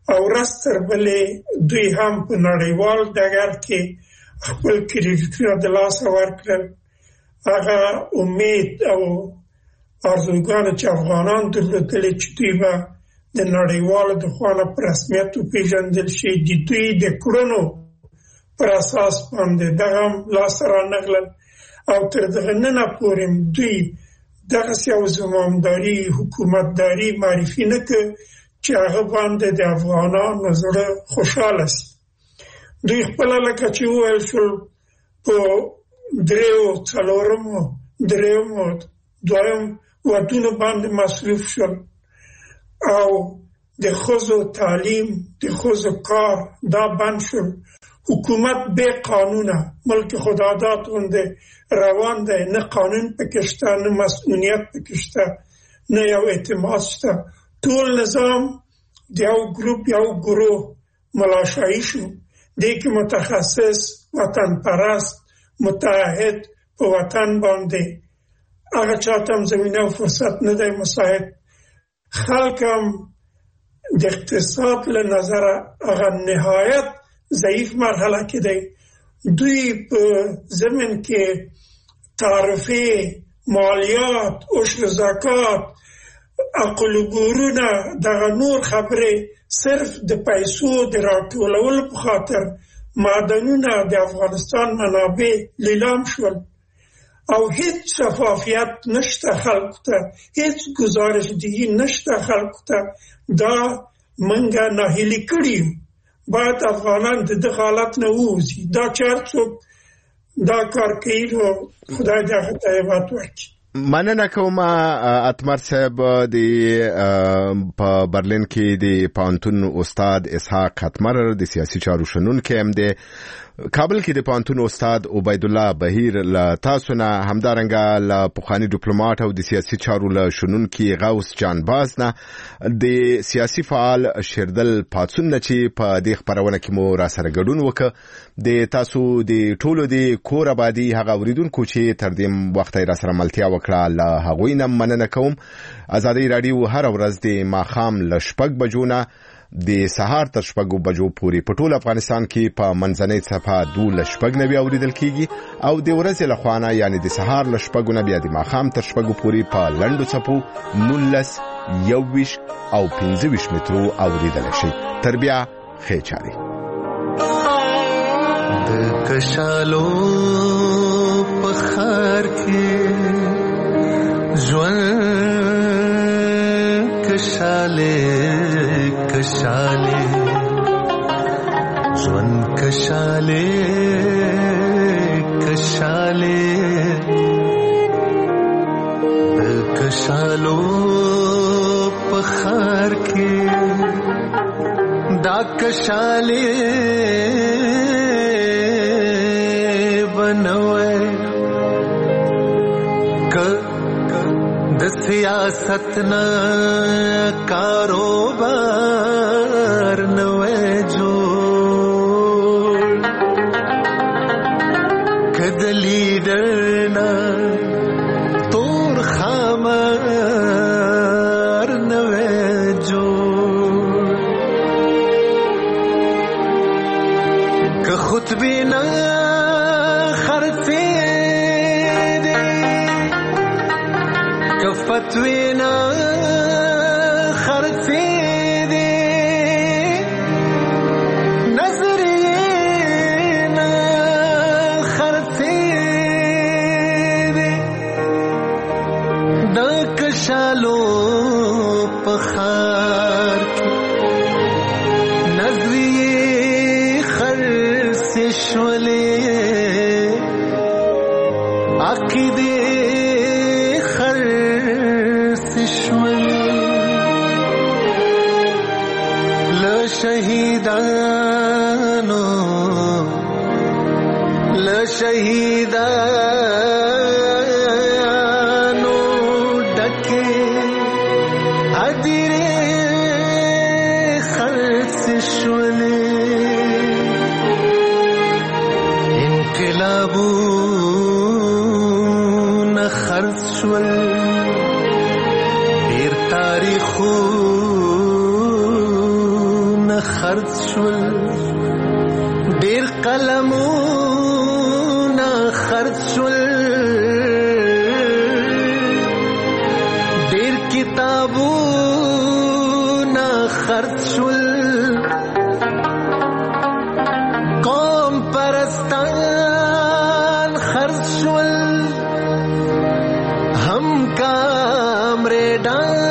او ورځ تر بلې دوی هم په نړیوال ډګر کې خپل کریډیټونه د لاسه ورکړل. هغه امید او ارزوګانې چې افغانان درلودلې چې دوی به د نړیوالو د خوا نه په رسمیت وپېژندل شي، د دوی د کړنو پر اساس باندې دغه هم لاسته رانغلل او تر دغه ننه پورې دوی دغسې یو زمامداري حکومتداري معرفي نه کړ چې هغه باندې د افغانانو زړه خوشحاله شي. دوی خپله لکه چې وویل شول په دریو څلورمو دریمو دویم ودونو باندې مصروف شول او د ښځو تعلیم د ښځو کار دا بند شول. حکومت بې قانونه ملک خداداد غوندې روان دی، نه قانون پکې شته، نه مسئولیت پکې شته، نه یو اعتماد شته. ټول نظام د یو ګروپ یو گروه ملاشایی شو. دی که متخصص وطن پرست متحد په وطن باندې هغه چاته هم زمینه او فرصت نه دی مساعد. خلک هم د اقتصاد له نظره هغه نهایت ضعیف مرحله کې دی. دوی په زمین کې تعرفه، مالیات، عشر زکات، عقل ګورونه، دغه نور خبرې صرف د پیسو د راټولولو په خاطر معدنونه د افغانستان منابع لیلام شول او هیڅ شفافیت نشته خلکو ته، هیڅ گزارش دیگی نشته خلکو ته. دا منګه ناهیلي کړي. باید افغانان د دغه حالت نه ووځي. دا چار څوک دا کار کوي نو خدای دې هغه ته عبادت ورکړي. مننه کوم اتمر صاحب. د په برلین کې د پوهنتون استاد اسحاق اتمر د سیاسي چارو شنونکی هم دی. کابل کې د پوهنتون استاد عبید الله بهیر له تاسو نه، همدارنګه له پخواني ډیپلوماټ او د سیاسي چارو له شنونکي غوث جان باز نه، د سیاسي فعال شیردل پاتسون نه چې په دې خبرونه کې مو را سره ګډون وکړ. د تاسو د ټولو د کور آبادي هغه اوریدونکو چې تر دې وخت را سره ملتیا وکړه له هغوی نه مننه کوم. ازادي رادیو هر ورځ د ماښام له شپږ بجو نه د سهار تر شپږو بجو پورې په ټول افغانستان کې په منځنۍ صفحه دولس شپږ نوي اوریدل کیږي او د ورځې له خوا نه یعنې د سهار له شپږو نه بیا د ماښام تر شپږو پورې په لنډو څپو نولس، یوویشت او پنځه ویشت مترو اوریدلی شي. تر بیا ښې چارې. د کشالو په ښار کې ژوند کشاله کشاله ژوند کشاله کشاله د کشالو په ښار کې دا کشاله بنوي ک د سیاست نه کاروبار نوې جوړ کد لیډر نه تور خامار نوې جوړ ک خطبه نه خرڅې دې ک فتوی نه خرڅې دې نظریې نه خرڅې دې د کشالو په ښار کې نظریې خرڅې شولې عقیدې شهیدانو ل شهیدانو ډکه ادیره خرڅ شولې انقلابونه خرڅ شول ډېر تاریخو کتابونه خرڅ شول ډېر قلمونه خرڅ شول ډېر کتابونه خرڅ شول قوم پرستان خرڅ شول هم کامریدان